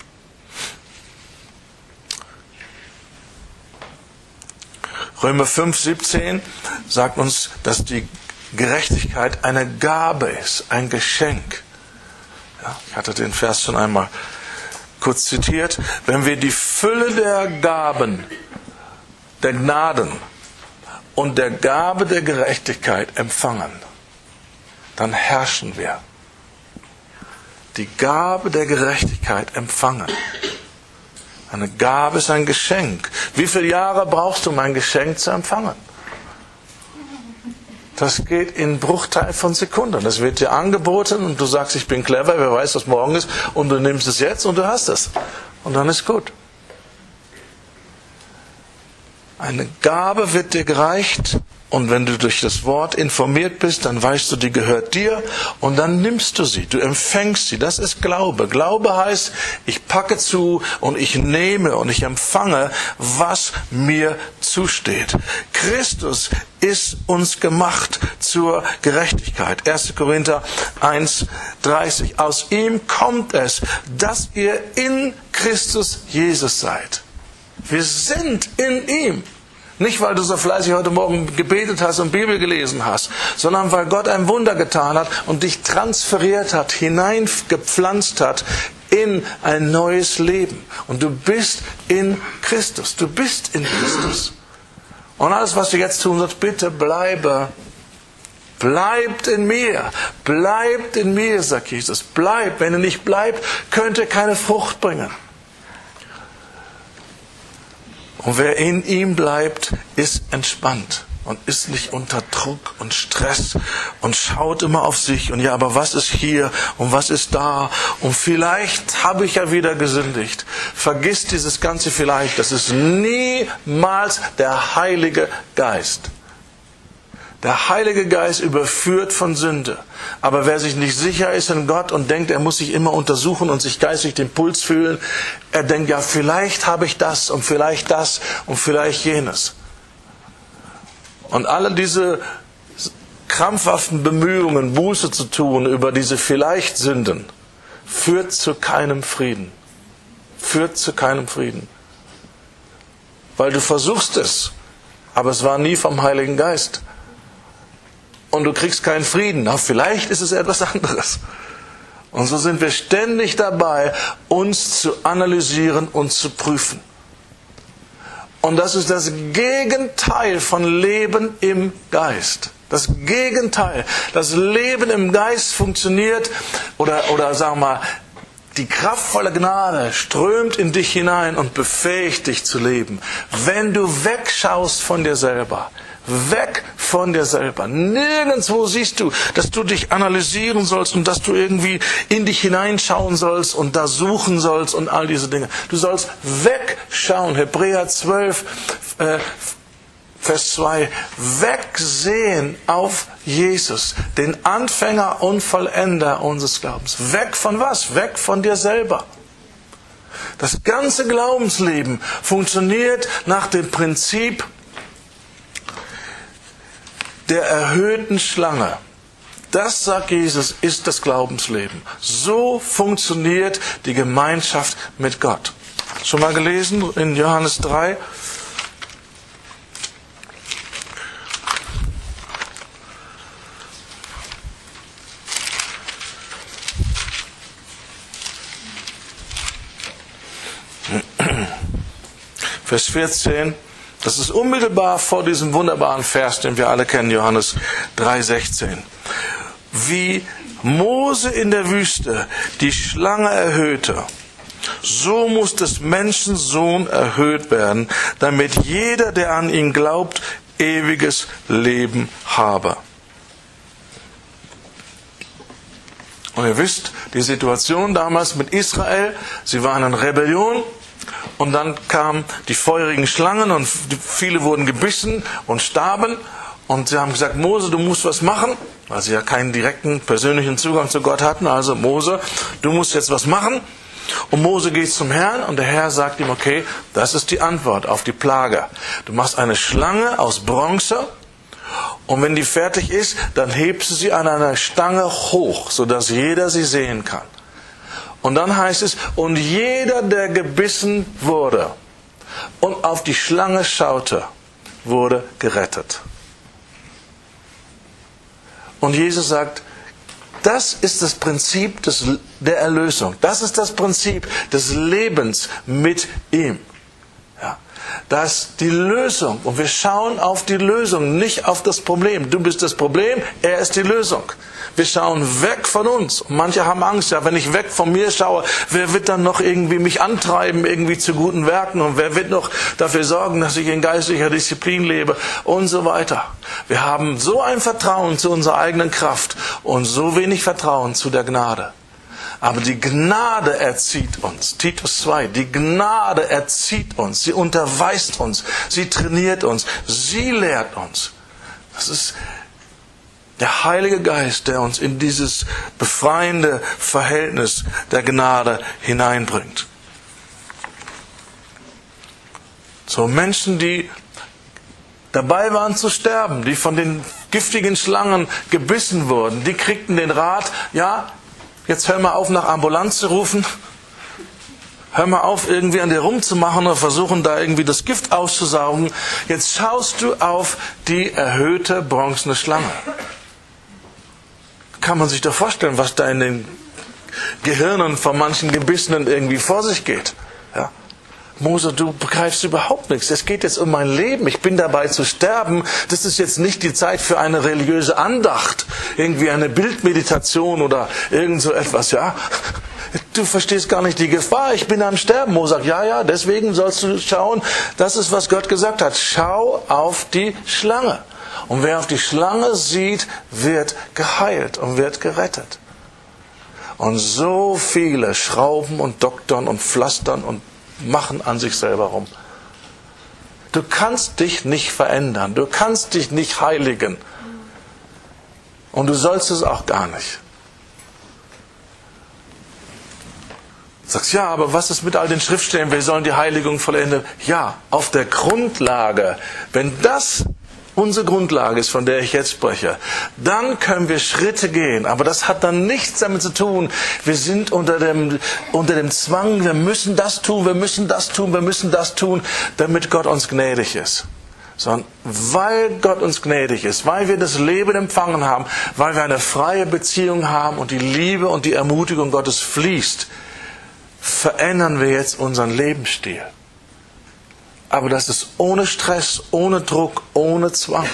A: Römer fünf, siebzehn sagt uns, dass die Gerechtigkeit eine Gabe ist, ein Geschenk. Ja, ich hatte den Vers schon einmal kurz zitiert. Wenn wir die Fülle der Gaben, der Gnaden und der Gabe der Gerechtigkeit empfangen, dann herrschen wir. Die Gabe der Gerechtigkeit empfangen. Eine Gabe ist ein Geschenk. Wie viele Jahre brauchst du, um ein Geschenk zu empfangen? Das geht in Bruchteil von Sekunden. Das wird dir angeboten und du sagst, ich bin clever, wer weiß, was morgen ist, und du nimmst es jetzt und du hast es. Und dann ist gut. Eine Gabe wird dir gereicht und wenn du durch das Wort informiert bist, dann weißt du, die gehört dir und dann nimmst du sie, du empfängst sie. Das ist Glaube. Glaube heißt, ich packe zu und ich nehme und ich empfange, was mir zusteht. Christus ist uns gemacht zur Gerechtigkeit. erster Korinther eins, dreißig. Aus ihm kommt es, dass ihr in Christus Jesus seid. Wir sind in ihm. Nicht, weil du so fleißig heute Morgen gebetet hast und Bibel gelesen hast, sondern weil Gott ein Wunder getan hat und dich transferiert hat, hineingepflanzt hat in ein neues Leben. Und du bist in Christus. Du bist in Christus. Und alles, was du jetzt tun sollst, bitte bleibe. Bleibt in mir. Bleibt in mir, sagt Jesus. Bleibt. Wenn ihr nicht bleibt, könnt ihr keine Frucht bringen. Und wer in ihm bleibt, ist entspannt und ist nicht unter Druck und Stress und schaut immer auf sich und ja, aber was ist hier und was ist da und vielleicht habe ich ja wieder gesündigt. Vergiss dieses ganze vielleicht, das ist niemals der Heilige Geist. Der Heilige Geist überführt von Sünde. Aber wer sich nicht sicher ist in Gott und denkt, er muss sich immer untersuchen und sich geistig den Puls fühlen, er denkt, ja, vielleicht habe ich das und vielleicht das und vielleicht jenes. Und alle diese krampfhaften Bemühungen, Buße zu tun über diese vielleicht Sünden, führt zu keinem Frieden. Führt zu keinem Frieden. Weil du versuchst es. aber es war nie vom Heiligen Geist. Und du kriegst keinen Frieden. Na, vielleicht ist es etwas anderes. Und so sind wir ständig dabei, uns zu analysieren und zu prüfen. Und das ist das Gegenteil von Leben im Geist. Das Gegenteil. Das Leben im Geist funktioniert, oder, oder sagen wir mal, die kraftvolle Gnade strömt in dich hinein und befähigt dich zu leben. Wenn du wegschaust von dir selber, weg von dir selber. Nirgendwo siehst du, dass du dich analysieren sollst und dass du irgendwie in dich hineinschauen sollst und da suchen sollst und all diese Dinge. Du sollst wegschauen. Hebräer zwölf, äh, Vers zwei. Wegsehen auf Jesus, den Anfänger und Vollender unseres Glaubens. Weg von was? Weg von dir selber. Das ganze Glaubensleben funktioniert nach dem Prinzip der erhöhten Schlange. Das, sagt Jesus, ist das Glaubensleben. So funktioniert die Gemeinschaft mit Gott. Schon mal gelesen in Johannes drei? Vers vierzehn. Das ist unmittelbar vor diesem wunderbaren Vers, den wir alle kennen, Johannes drei sechzehn. Wie Mose in der Wüste die Schlange erhöhte, so muss des Menschen Sohn erhöht werden, damit jeder, der an ihn glaubt, ewiges Leben habe. Und ihr wisst, die Situation damals mit Israel, sie waren in Rebellion. Und dann kamen die feurigen Schlangen und viele wurden gebissen und starben. Und sie haben gesagt, Mose, du musst was machen, weil sie ja keinen direkten persönlichen Zugang zu Gott hatten. Also Mose, du musst jetzt was machen. Und Mose geht zum Herrn und der Herr sagt ihm, okay, das ist die Antwort auf die Plage. Du machst eine Schlange aus Bronze und wenn die fertig ist, dann hebst du sie an einer Stange hoch, sodass jeder sie sehen kann. Und dann heißt es, und jeder, der gebissen wurde und auf die Schlange schaute, wurde gerettet. Und Jesus sagt, das ist das Prinzip des, der Erlösung. Das ist das Prinzip des Lebens mit ihm. Ja, das ist die Lösung. Und wir schauen auf die Lösung, nicht auf das Problem. Du bist das Problem, er ist die Lösung. Wir schauen weg von uns. Und manche haben Angst, ja, wenn ich weg von mir schaue, wer wird dann noch irgendwie mich antreiben, irgendwie zu guten Werken? Und wer wird noch dafür sorgen, dass ich in geistlicher Disziplin lebe? Und so weiter. Wir haben so ein Vertrauen zu unserer eigenen Kraft und so wenig Vertrauen zu der Gnade. Aber die Gnade erzieht uns. Titus zwei. Die Gnade erzieht uns. Sie unterweist uns. Sie trainiert uns. Sie lehrt uns. Das ist der Heilige Geist, der uns in dieses befreiende Verhältnis der Gnade hineinbringt. So Menschen, die dabei waren zu sterben, die von den giftigen Schlangen gebissen wurden, die kriegten den Rat, ja, jetzt hör mal auf, nach Ambulanz zu rufen. Hör mal auf, irgendwie an dir rumzumachen oder versuchen, da irgendwie das Gift auszusaugen. Jetzt schaust du auf die erhöhte bronzene Schlange. Kann man sich doch vorstellen, was da in den Gehirnen von manchen Gebissenen irgendwie vor sich geht. Ja? Mose, du begreifst überhaupt nichts. Es geht jetzt um mein Leben. Ich bin dabei zu sterben. Das ist jetzt nicht die Zeit für eine religiöse Andacht. Irgendwie eine Bildmeditation oder irgend so etwas. Ja? Du verstehst gar nicht die Gefahr. Ich bin am Sterben. Mose sagt, ja, ja, deswegen sollst du schauen. Das ist, was Gott gesagt hat. Schau auf die Schlange. Und wer auf die Schlange sieht, wird geheilt und wird gerettet. Und so viele schrauben und doktern und pflastern und machen an sich selber rum. Du kannst dich nicht verändern. Du kannst dich nicht heiligen. Und du sollst es auch gar nicht. Du sagst, ja, aber was ist mit all den Schriftstellen? Wir sollen die Heiligung vollenden. Ja, auf der Grundlage, wenn das unsere Grundlage ist, von der ich jetzt spreche, dann können wir Schritte gehen. Aber das hat dann nichts damit zu tun, wir sind unter dem, unter dem Zwang, wir müssen das tun, wir müssen das tun, wir müssen das tun, damit Gott uns gnädig ist. sondern weil Gott uns gnädig ist, weil wir das Leben empfangen haben, weil wir eine freie Beziehung haben und die Liebe und die Ermutigung Gottes fließt, verändern wir jetzt unseren Lebensstil. Aber das ist ohne Stress, ohne Druck, ohne Zwang.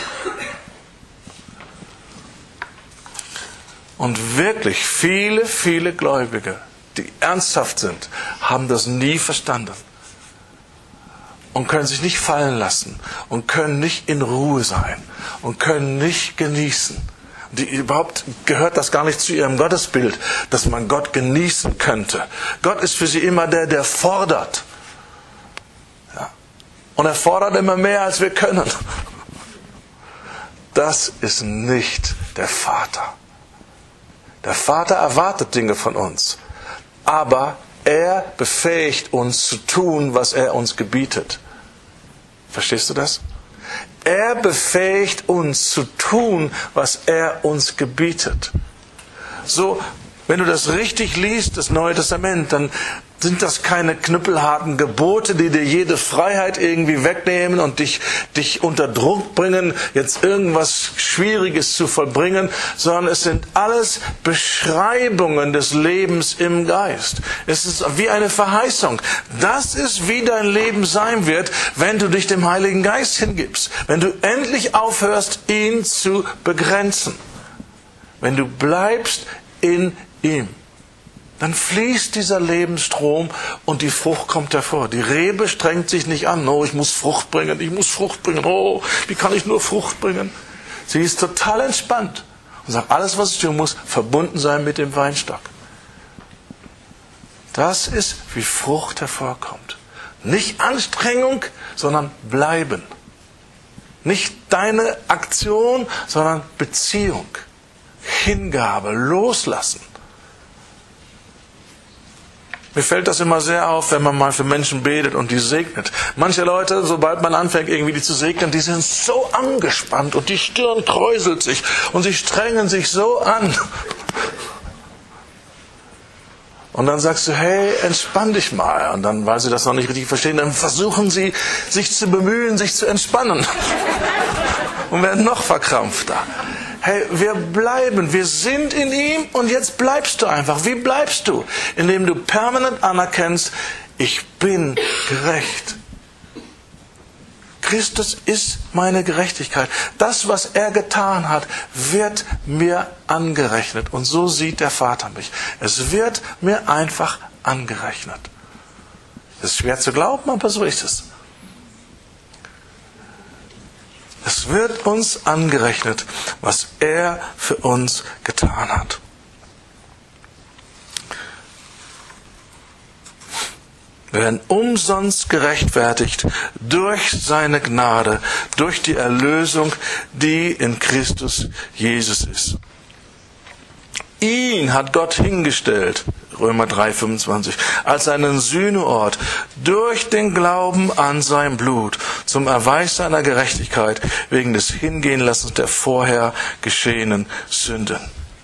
A: Und wirklich viele, viele Gläubige, die ernsthaft sind, haben das nie verstanden. Und können sich nicht fallen lassen. Und können nicht in Ruhe sein. Und können nicht genießen. Die, überhaupt gehört das gar nicht zu ihrem Gottesbild, dass man Gott genießen könnte. Gott ist für sie immer der, der fordert. Ja. Und er fordert immer mehr, als wir können. Das ist nicht der Vater. Der Vater erwartet Dinge von uns. Aber er befähigt uns zu tun, was er uns gebietet. Verstehst du das? Er befähigt uns zu tun, was er uns gebietet. So, wenn du das richtig liest, das Neue Testament, dann sind das keine knüppelharten Gebote, die dir jede Freiheit irgendwie wegnehmen und dich, dich unter Druck bringen, jetzt irgendwas Schwieriges zu vollbringen, sondern es sind alles Beschreibungen des Lebens im Geist. Es ist wie eine Verheißung. Das ist, wie dein Leben sein wird, wenn du dich dem Heiligen Geist hingibst. Wenn du endlich aufhörst, ihn zu begrenzen. Wenn du bleibst in ihm. Dann fließt dieser Lebensstrom und die Frucht kommt hervor. Die Rebe strengt sich nicht an. Oh, ich muss Frucht bringen, ich muss Frucht bringen. Oh, wie kann ich nur Frucht bringen? Sie ist total entspannt und sagt, alles, was ich tun muss, verbunden sein mit dem Weinstock. Das ist, wie Frucht hervorkommt. Nicht Anstrengung, sondern Bleiben. Nicht deine Aktion, sondern Beziehung. Hingabe, Loslassen. Mir fällt das immer sehr auf, wenn man mal für Menschen betet und die segnet. Manche Leute, sobald man anfängt, irgendwie die zu segnen, die sind so angespannt und die Stirn kräuselt sich und sie strengen sich so an. Und dann sagst du, hey, entspann dich mal. Und dann, weil sie das noch nicht richtig verstehen, dann versuchen sie, sich zu bemühen, sich zu entspannen. Und werden noch verkrampfter. Hey, wir bleiben, wir sind in ihm und jetzt bleibst du einfach. Wie bleibst du? Indem du permanent anerkennst, ich bin gerecht. Christus ist meine Gerechtigkeit. Das, was er getan hat, wird mir angerechnet. Und so sieht der Vater mich. Es wird mir einfach angerechnet. Das ist schwer zu glauben, aber so ist es. Es wird uns angerechnet, was er für uns getan hat. Wir werden umsonst gerechtfertigt durch seine Gnade, durch die Erlösung, die in Christus Jesus ist. Ihn hat Gott hingestellt, Römer drei, fünfundzwanzig, als einen Sühneort durch den Glauben an sein Blut zum Erweis seiner Gerechtigkeit wegen des Hingehenlassens der vorher geschehenen Sünden.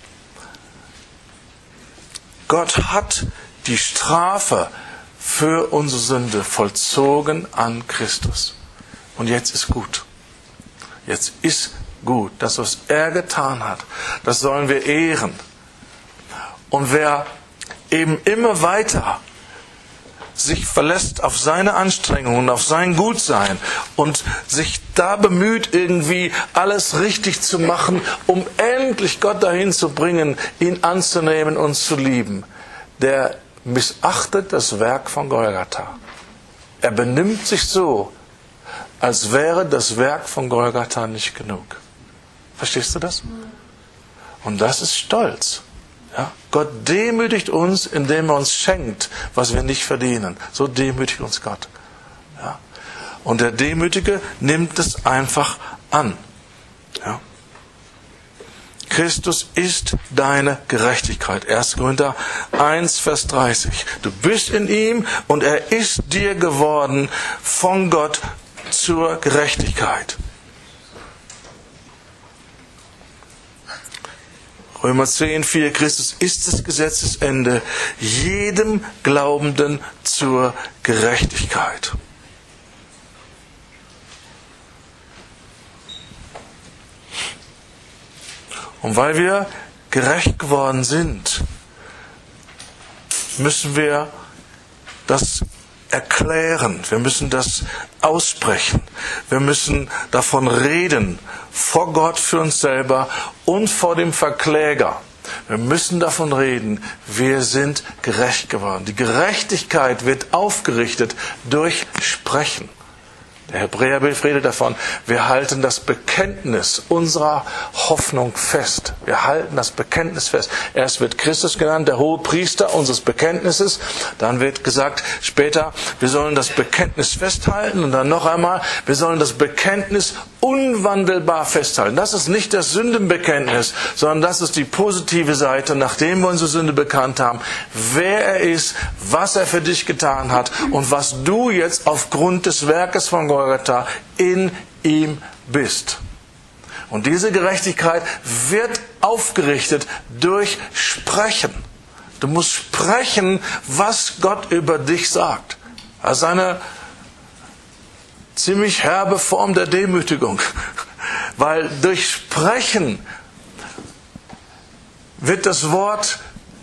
A: Gott hat die Strafe für unsere Sünde vollzogen an Christus. Und jetzt ist gut. Jetzt ist gut. Das, was er getan hat, das sollen wir ehren. Und wer eben immer weiter sich verlässt auf seine Anstrengungen, auf sein Gutsein und sich da bemüht, irgendwie alles richtig zu machen, um endlich Gott dahin zu bringen, ihn anzunehmen und zu lieben, der missachtet das Werk von Golgatha. Er benimmt sich so, als wäre das Werk von Golgatha nicht genug. Verstehst du das? Und das ist Stolz. Ja? Gott demütigt uns, indem er uns schenkt, was wir nicht verdienen. So demütigt uns Gott. Ja? Und der Demütige nimmt es einfach an. Ja? Christus ist deine Gerechtigkeit. erster Korinther eins, Vers dreißig. Du bist in ihm und er ist dir geworden von Gott zur Gerechtigkeit. Römer zehn, vier. Christus ist des Gesetzes Ende, jedem Glaubenden zur Gerechtigkeit. Und weil wir gerecht geworden sind, müssen wir das erklären. Wir müssen das aussprechen. Wir müssen davon reden, vor Gott für uns selber und vor dem Verkläger. Wir müssen davon reden, wir sind gerecht geworden. Die Gerechtigkeit wird aufgerichtet durch Sprechen. Der Hebräerbrief redet davon, wir halten das Bekenntnis unserer Hoffnung fest. Wir halten das Bekenntnis fest. Erst wird Christus genannt, der hohe Priester unseres Bekenntnisses. Dann wird gesagt später, wir sollen das Bekenntnis festhalten. Und dann noch einmal, wir sollen das Bekenntnis unwandelbar festhalten. Das ist nicht das Sündenbekenntnis, sondern das ist die positive Seite, nachdem wir unsere Sünde bekannt haben, wer er ist, was er für dich getan hat und was du jetzt aufgrund des Werkes von Golgatha in ihm bist. Und diese Gerechtigkeit wird aufgerichtet durch Sprechen. Du musst sprechen, was Gott über dich sagt. Das ist eine ziemlich herbe Form der Demütigung. Weil durch Sprechen wird das Wort,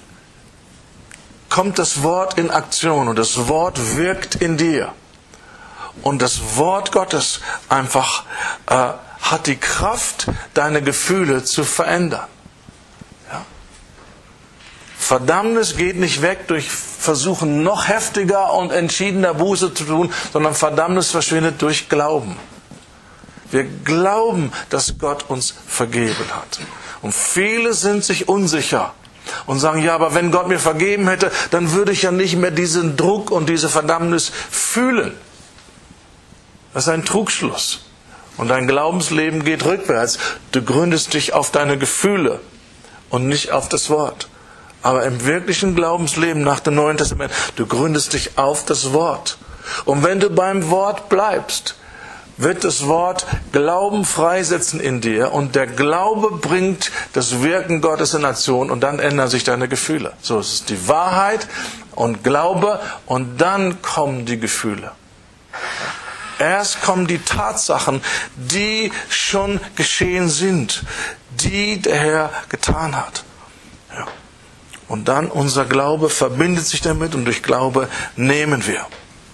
A: kommt das Wort in Aktion und das Wort wirkt in dir. Und das Wort Gottes einfach äh, hat die Kraft, deine Gefühle zu verändern. Ja? Verdammnis geht nicht weg durch Versuchen, noch heftiger und entschiedener Buße zu tun, sondern Verdammnis verschwindet durch Glauben. Wir glauben, dass Gott uns vergeben hat. Und viele sind sich unsicher und sagen, ja, aber wenn Gott mir vergeben hätte, dann würde ich ja nicht mehr diesen Druck und diese Verdammnis fühlen. Das ist ein Trugschluss. Und dein Glaubensleben geht rückwärts. Du gründest dich auf deine Gefühle und nicht auf das Wort. Aber im wirklichen Glaubensleben nach dem Neuen Testament, du gründest dich auf das Wort. Und wenn du beim Wort bleibst, wird das Wort Glauben freisetzen in dir und der Glaube bringt das Wirken Gottes in Aktion und dann ändern sich deine Gefühle. So, es ist die Wahrheit und Glaube und dann kommen die Gefühle. Erst kommen die Tatsachen, die schon geschehen sind, die der Herr getan hat. Ja. Und dann unser Glaube verbindet sich damit und durch Glaube nehmen wir.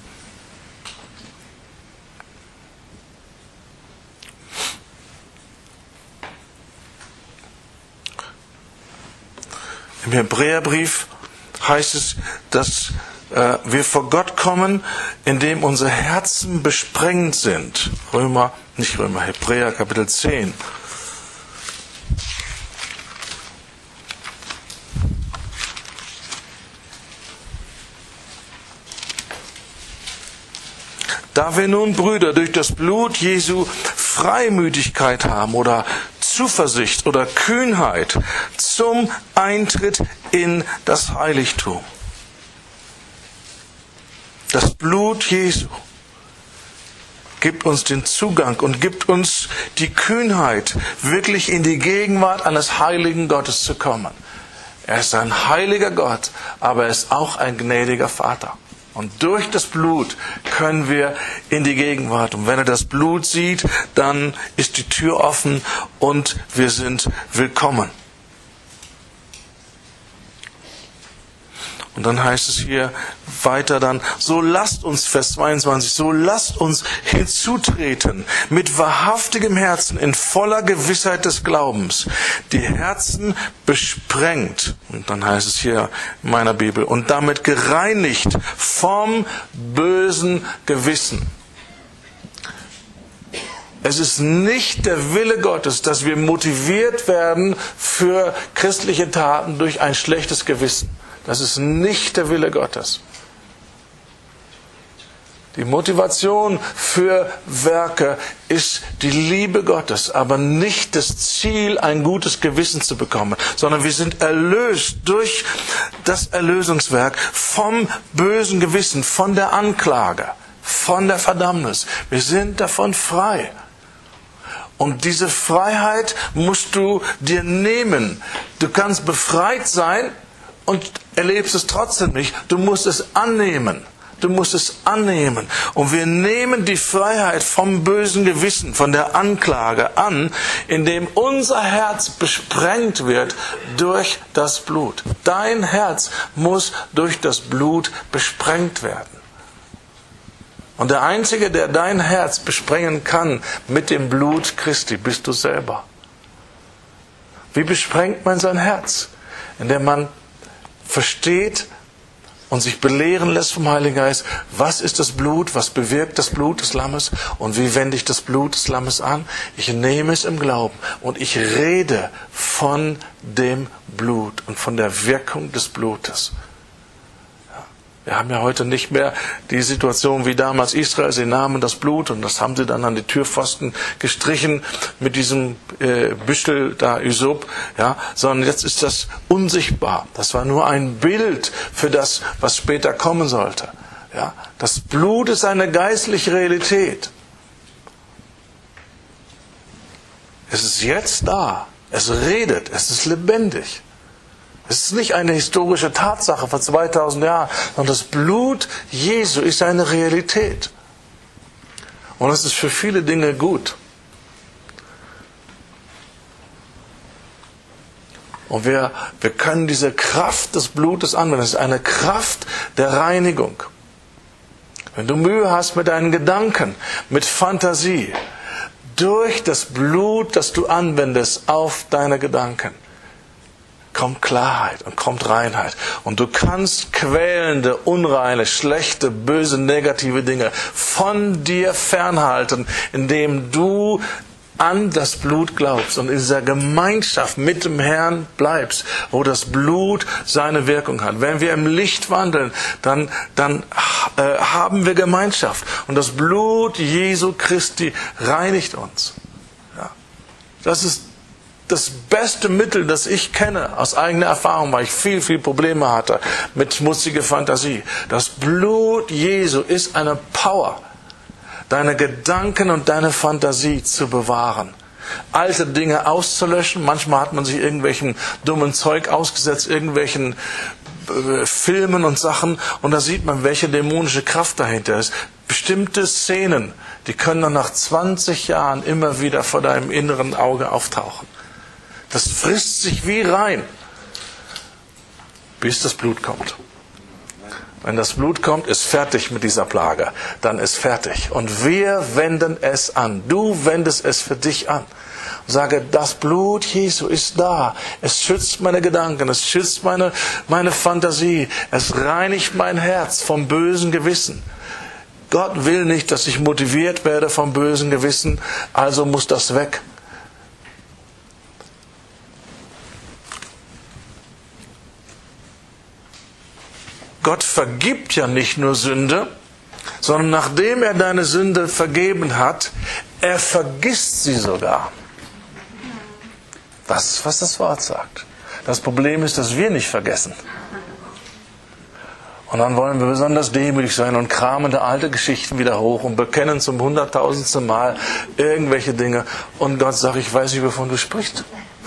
A: Im Hebräerbrief heißt es, dass äh, wir vor Gott kommen, indem unsere Herzen besprengt sind. Römer, nicht Römer, Hebräer Kapitel zehn. Da wir nun, Brüder, durch das Blut Jesu Freimütigkeit haben oder Zuversicht oder Kühnheit zum Eintritt in das Heiligtum. Das Blut Jesu gibt uns den Zugang und gibt uns die Kühnheit, wirklich in die Gegenwart eines heiligen Gottes zu kommen. Er ist ein heiliger Gott, aber er ist auch ein gnädiger Vater. Und durch das Blut können wir in die Gegenwart. Und wenn er das Blut sieht, dann ist die Tür offen und wir sind willkommen. Und dann heißt es hier weiter dann, so lasst uns, Vers zweiundzwanzig, so lasst uns hinzutreten mit wahrhaftigem Herzen in voller Gewissheit des Glaubens, die Herzen besprengt, und dann heißt es hier in meiner Bibel, und damit gereinigt vom bösen Gewissen. Es ist nicht der Wille Gottes, dass wir motiviert werden für christliche Taten durch ein schlechtes Gewissen. Das ist nicht der Wille Gottes. Die Motivation für Werke ist die Liebe Gottes, aber nicht das Ziel, ein gutes Gewissen zu bekommen, sondern wir sind erlöst durch das Erlösungswerk vom bösen Gewissen, von der Anklage, von der Verdammnis. Wir sind davon frei. Und diese Freiheit musst du dir nehmen. Du kannst befreit sein und erlebst es trotzdem nicht. Du musst es annehmen. Du musst es annehmen. Und wir nehmen die Freiheit vom bösen Gewissen, von der Anklage an, indem unser Herz besprengt wird durch das Blut. Dein Herz muss durch das Blut besprengt werden. Und der Einzige, der dein Herz besprengen kann mit dem Blut Christi, bist du selber. Wie besprengt man sein Herz? Indem man versteht und sich belehren lässt vom Heiligen Geist, was ist das Blut, was bewirkt das Blut des Lammes und wie wende ich das Blut des Lammes an? Ich nehme es im Glauben und ich rede von dem Blut und von der Wirkung des Blutes. Wir haben ja heute nicht mehr die Situation wie damals Israel. Sie nahmen das Blut und das haben sie dann an die Türpfosten gestrichen mit diesem äh, Büschel da, Ysop, ja, sondern jetzt ist das unsichtbar. Das war nur ein Bild für das, was später kommen sollte. Ja, das Blut ist eine geistliche Realität. Es ist jetzt da. Es redet. Es ist lebendig. Es ist nicht eine historische Tatsache vor zweitausend Jahren, sondern das Blut Jesu ist eine Realität. Und es ist für viele Dinge gut. Und wir, wir können diese Kraft des Blutes anwenden. Es ist eine Kraft der Reinigung. Wenn du Mühe hast mit deinen Gedanken, mit Fantasie, durch das Blut, das du anwendest auf deine Gedanken, kommt Klarheit und kommt Reinheit. Und du kannst quälende, unreine, schlechte, böse, negative Dinge von dir fernhalten, indem du an das Blut glaubst und in dieser Gemeinschaft mit dem Herrn bleibst, wo das Blut seine Wirkung hat. Wenn wir im Licht wandeln, dann, dann äh, haben wir Gemeinschaft. Und das Blut Jesu Christi reinigt uns. Ja. Das ist das beste Mittel, das ich kenne, aus eigener Erfahrung, weil ich viel, viel Probleme hatte mit schmutziger Fantasie. Das Blut Jesu ist eine Power, deine Gedanken und deine Fantasie zu bewahren. Alte Dinge auszulöschen. Manchmal hat man sich irgendwelchen dummen Zeug ausgesetzt, irgendwelchen äh, Filmen und Sachen. Und da sieht man, welche dämonische Kraft dahinter ist. Bestimmte Szenen, die können dann nach zwanzig Jahren immer wieder vor deinem inneren Auge auftauchen. Das frisst sich wie rein, bis das Blut kommt. Wenn das Blut kommt, ist fertig mit dieser Plage. Dann ist fertig. Und wir wenden es an. Du wendest es für dich an. Und sage, das Blut Jesu ist da. Es schützt meine Gedanken. Es schützt meine, meine Fantasie. Es reinigt mein Herz vom bösen Gewissen. Gott will nicht, dass ich motiviert werde vom bösen Gewissen. Also muss das weg. Gott vergibt ja nicht nur Sünde, sondern nachdem er deine Sünde vergeben hat, er vergisst sie sogar. Das ist, was das Wort sagt. Das Problem ist, dass wir nicht vergessen. Und dann wollen wir besonders demütig sein und kramen da alte Geschichten wieder hoch und bekennen zum hunderttausendsten Mal irgendwelche Dinge. Und Gott sagt, ich weiß nicht, wovon du sprichst.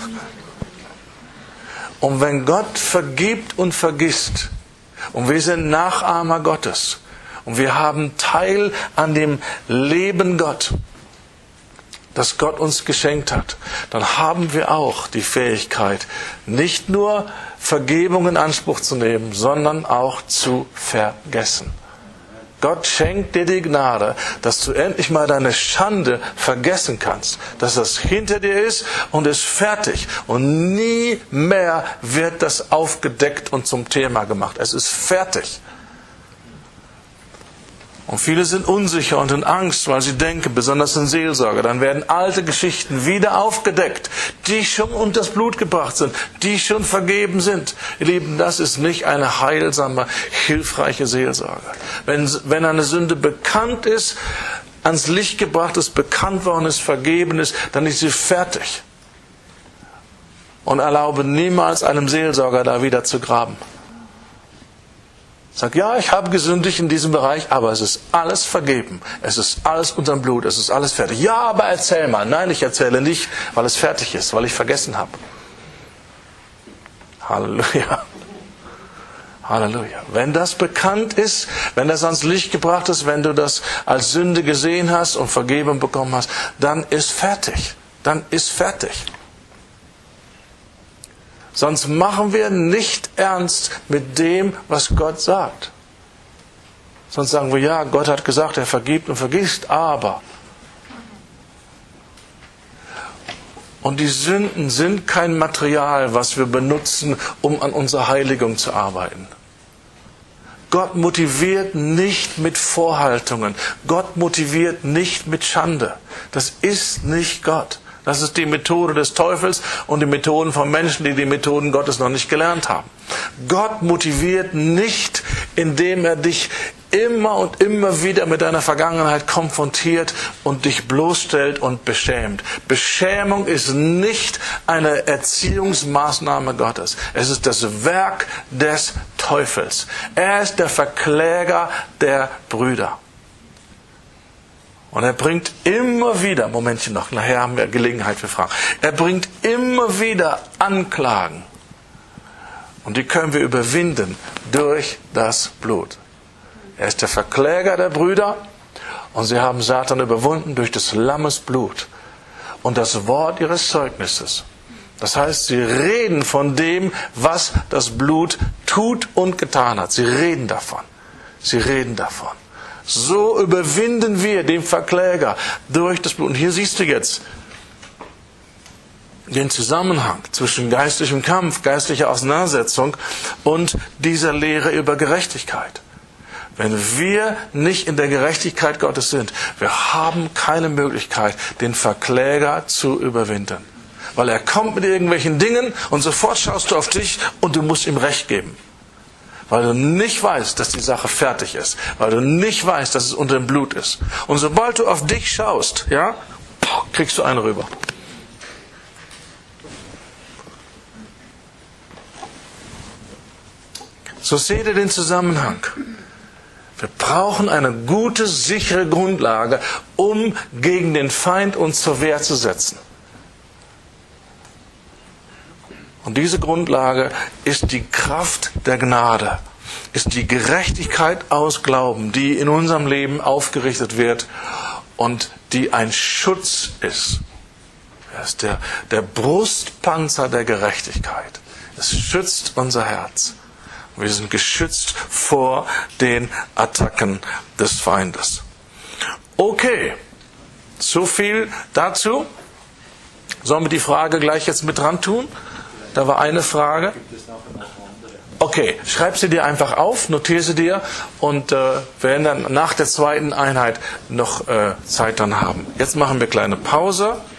A: Und wenn Gott vergibt und vergisst, und wir sind Nachahmer Gottes. Und wir haben Teil an dem Leben Gott, das Gott uns geschenkt hat. Dann haben wir auch die Fähigkeit, nicht nur Vergebung in Anspruch zu nehmen, sondern auch zu vergessen. Gott schenkt dir die Gnade, dass du endlich mal deine Schande vergessen kannst. Dass das hinter dir ist und ist fertig. Und nie mehr wird das aufgedeckt und zum Thema gemacht. Es ist fertig. Und viele sind unsicher und in Angst, weil sie denken, besonders in Seelsorge, dann werden alte Geschichten wieder aufgedeckt, die schon unter das Blut gebracht sind, die schon vergeben sind. Ihr Lieben, das ist nicht eine heilsame, hilfreiche Seelsorge. Wenn, wenn eine Sünde bekannt ist, ans Licht gebracht ist, bekannt worden ist, vergeben ist, dann ist sie fertig. Und erlaube niemals einem Seelsorger da wieder zu graben. Sag, ja, ich habe gesündigt in diesem Bereich, aber es ist alles vergeben. Es ist alles unterm Blut, es ist alles fertig. Ja, aber erzähl mal. Nein, ich erzähle nicht, weil es fertig ist, weil ich vergessen habe. Halleluja. Halleluja. Wenn das bekannt ist, wenn das ans Licht gebracht ist, wenn du das als Sünde gesehen hast und Vergebung bekommen hast, dann ist fertig. Dann ist fertig. Sonst machen wir nicht ernst mit dem, was Gott sagt. Sonst sagen wir, ja, Gott hat gesagt, er vergibt und vergisst, aber. Und die Sünden sind kein Material, was wir benutzen, um an unserer Heiligung zu arbeiten. Gott motiviert nicht mit Vorhaltungen. Gott motiviert nicht mit Schande. Das ist nicht Gott. Das ist die Methode des Teufels und die Methoden von Menschen, die die Methoden Gottes noch nicht gelernt haben. Gott motiviert nicht, indem er dich immer und immer wieder mit deiner Vergangenheit konfrontiert und dich bloßstellt und beschämt. Beschämung ist nicht eine Erziehungsmaßnahme Gottes. Es ist das Werk des Teufels. Er ist der Verkläger der Brüder. Und er bringt immer wieder, Momentchen noch, nachher haben wir Gelegenheit für Fragen. Er bringt immer wieder Anklagen. Und die können wir überwinden durch das Blut. Er ist der Verkläger der Brüder und sie haben Satan überwunden durch des Lammes Blut und das Wort ihres Zeugnisses. Das heißt, sie reden von dem, was das Blut tut und getan hat. Sie reden davon. Sie reden davon. So überwinden wir den Verkläger durch das Blut. Und hier siehst du jetzt den Zusammenhang zwischen geistlichem Kampf, geistlicher Auseinandersetzung und dieser Lehre über Gerechtigkeit. Wenn wir nicht in der Gerechtigkeit Gottes sind, wir haben keine Möglichkeit, den Verkläger zu überwinden. Weil er kommt mit irgendwelchen Dingen und sofort schaust du auf dich und du musst ihm Recht geben. Weil du nicht weißt, dass die Sache fertig ist. Weil du nicht weißt, dass es unter dem Blut ist. Und sobald du auf dich schaust, ja, kriegst du einen rüber. So seht ihr den Zusammenhang. Wir brauchen eine gute, sichere Grundlage, um gegen den Feind uns zur Wehr zu setzen. Und diese Grundlage ist die Kraft der Gnade, ist die Gerechtigkeit aus Glauben, die in unserem Leben aufgerichtet wird und die ein Schutz ist. Das ist der, der Brustpanzer der Gerechtigkeit. Es schützt unser Herz. Wir sind geschützt vor den Attacken des Feindes. Okay, so viel dazu. Sollen wir die Frage gleich jetzt mit dran tun? Da war eine Frage. Okay, schreib sie dir einfach auf, notiere sie dir und äh, wir werden dann nach der zweiten Einheit noch äh, Zeit dann haben. Jetzt machen wir eine kleine Pause.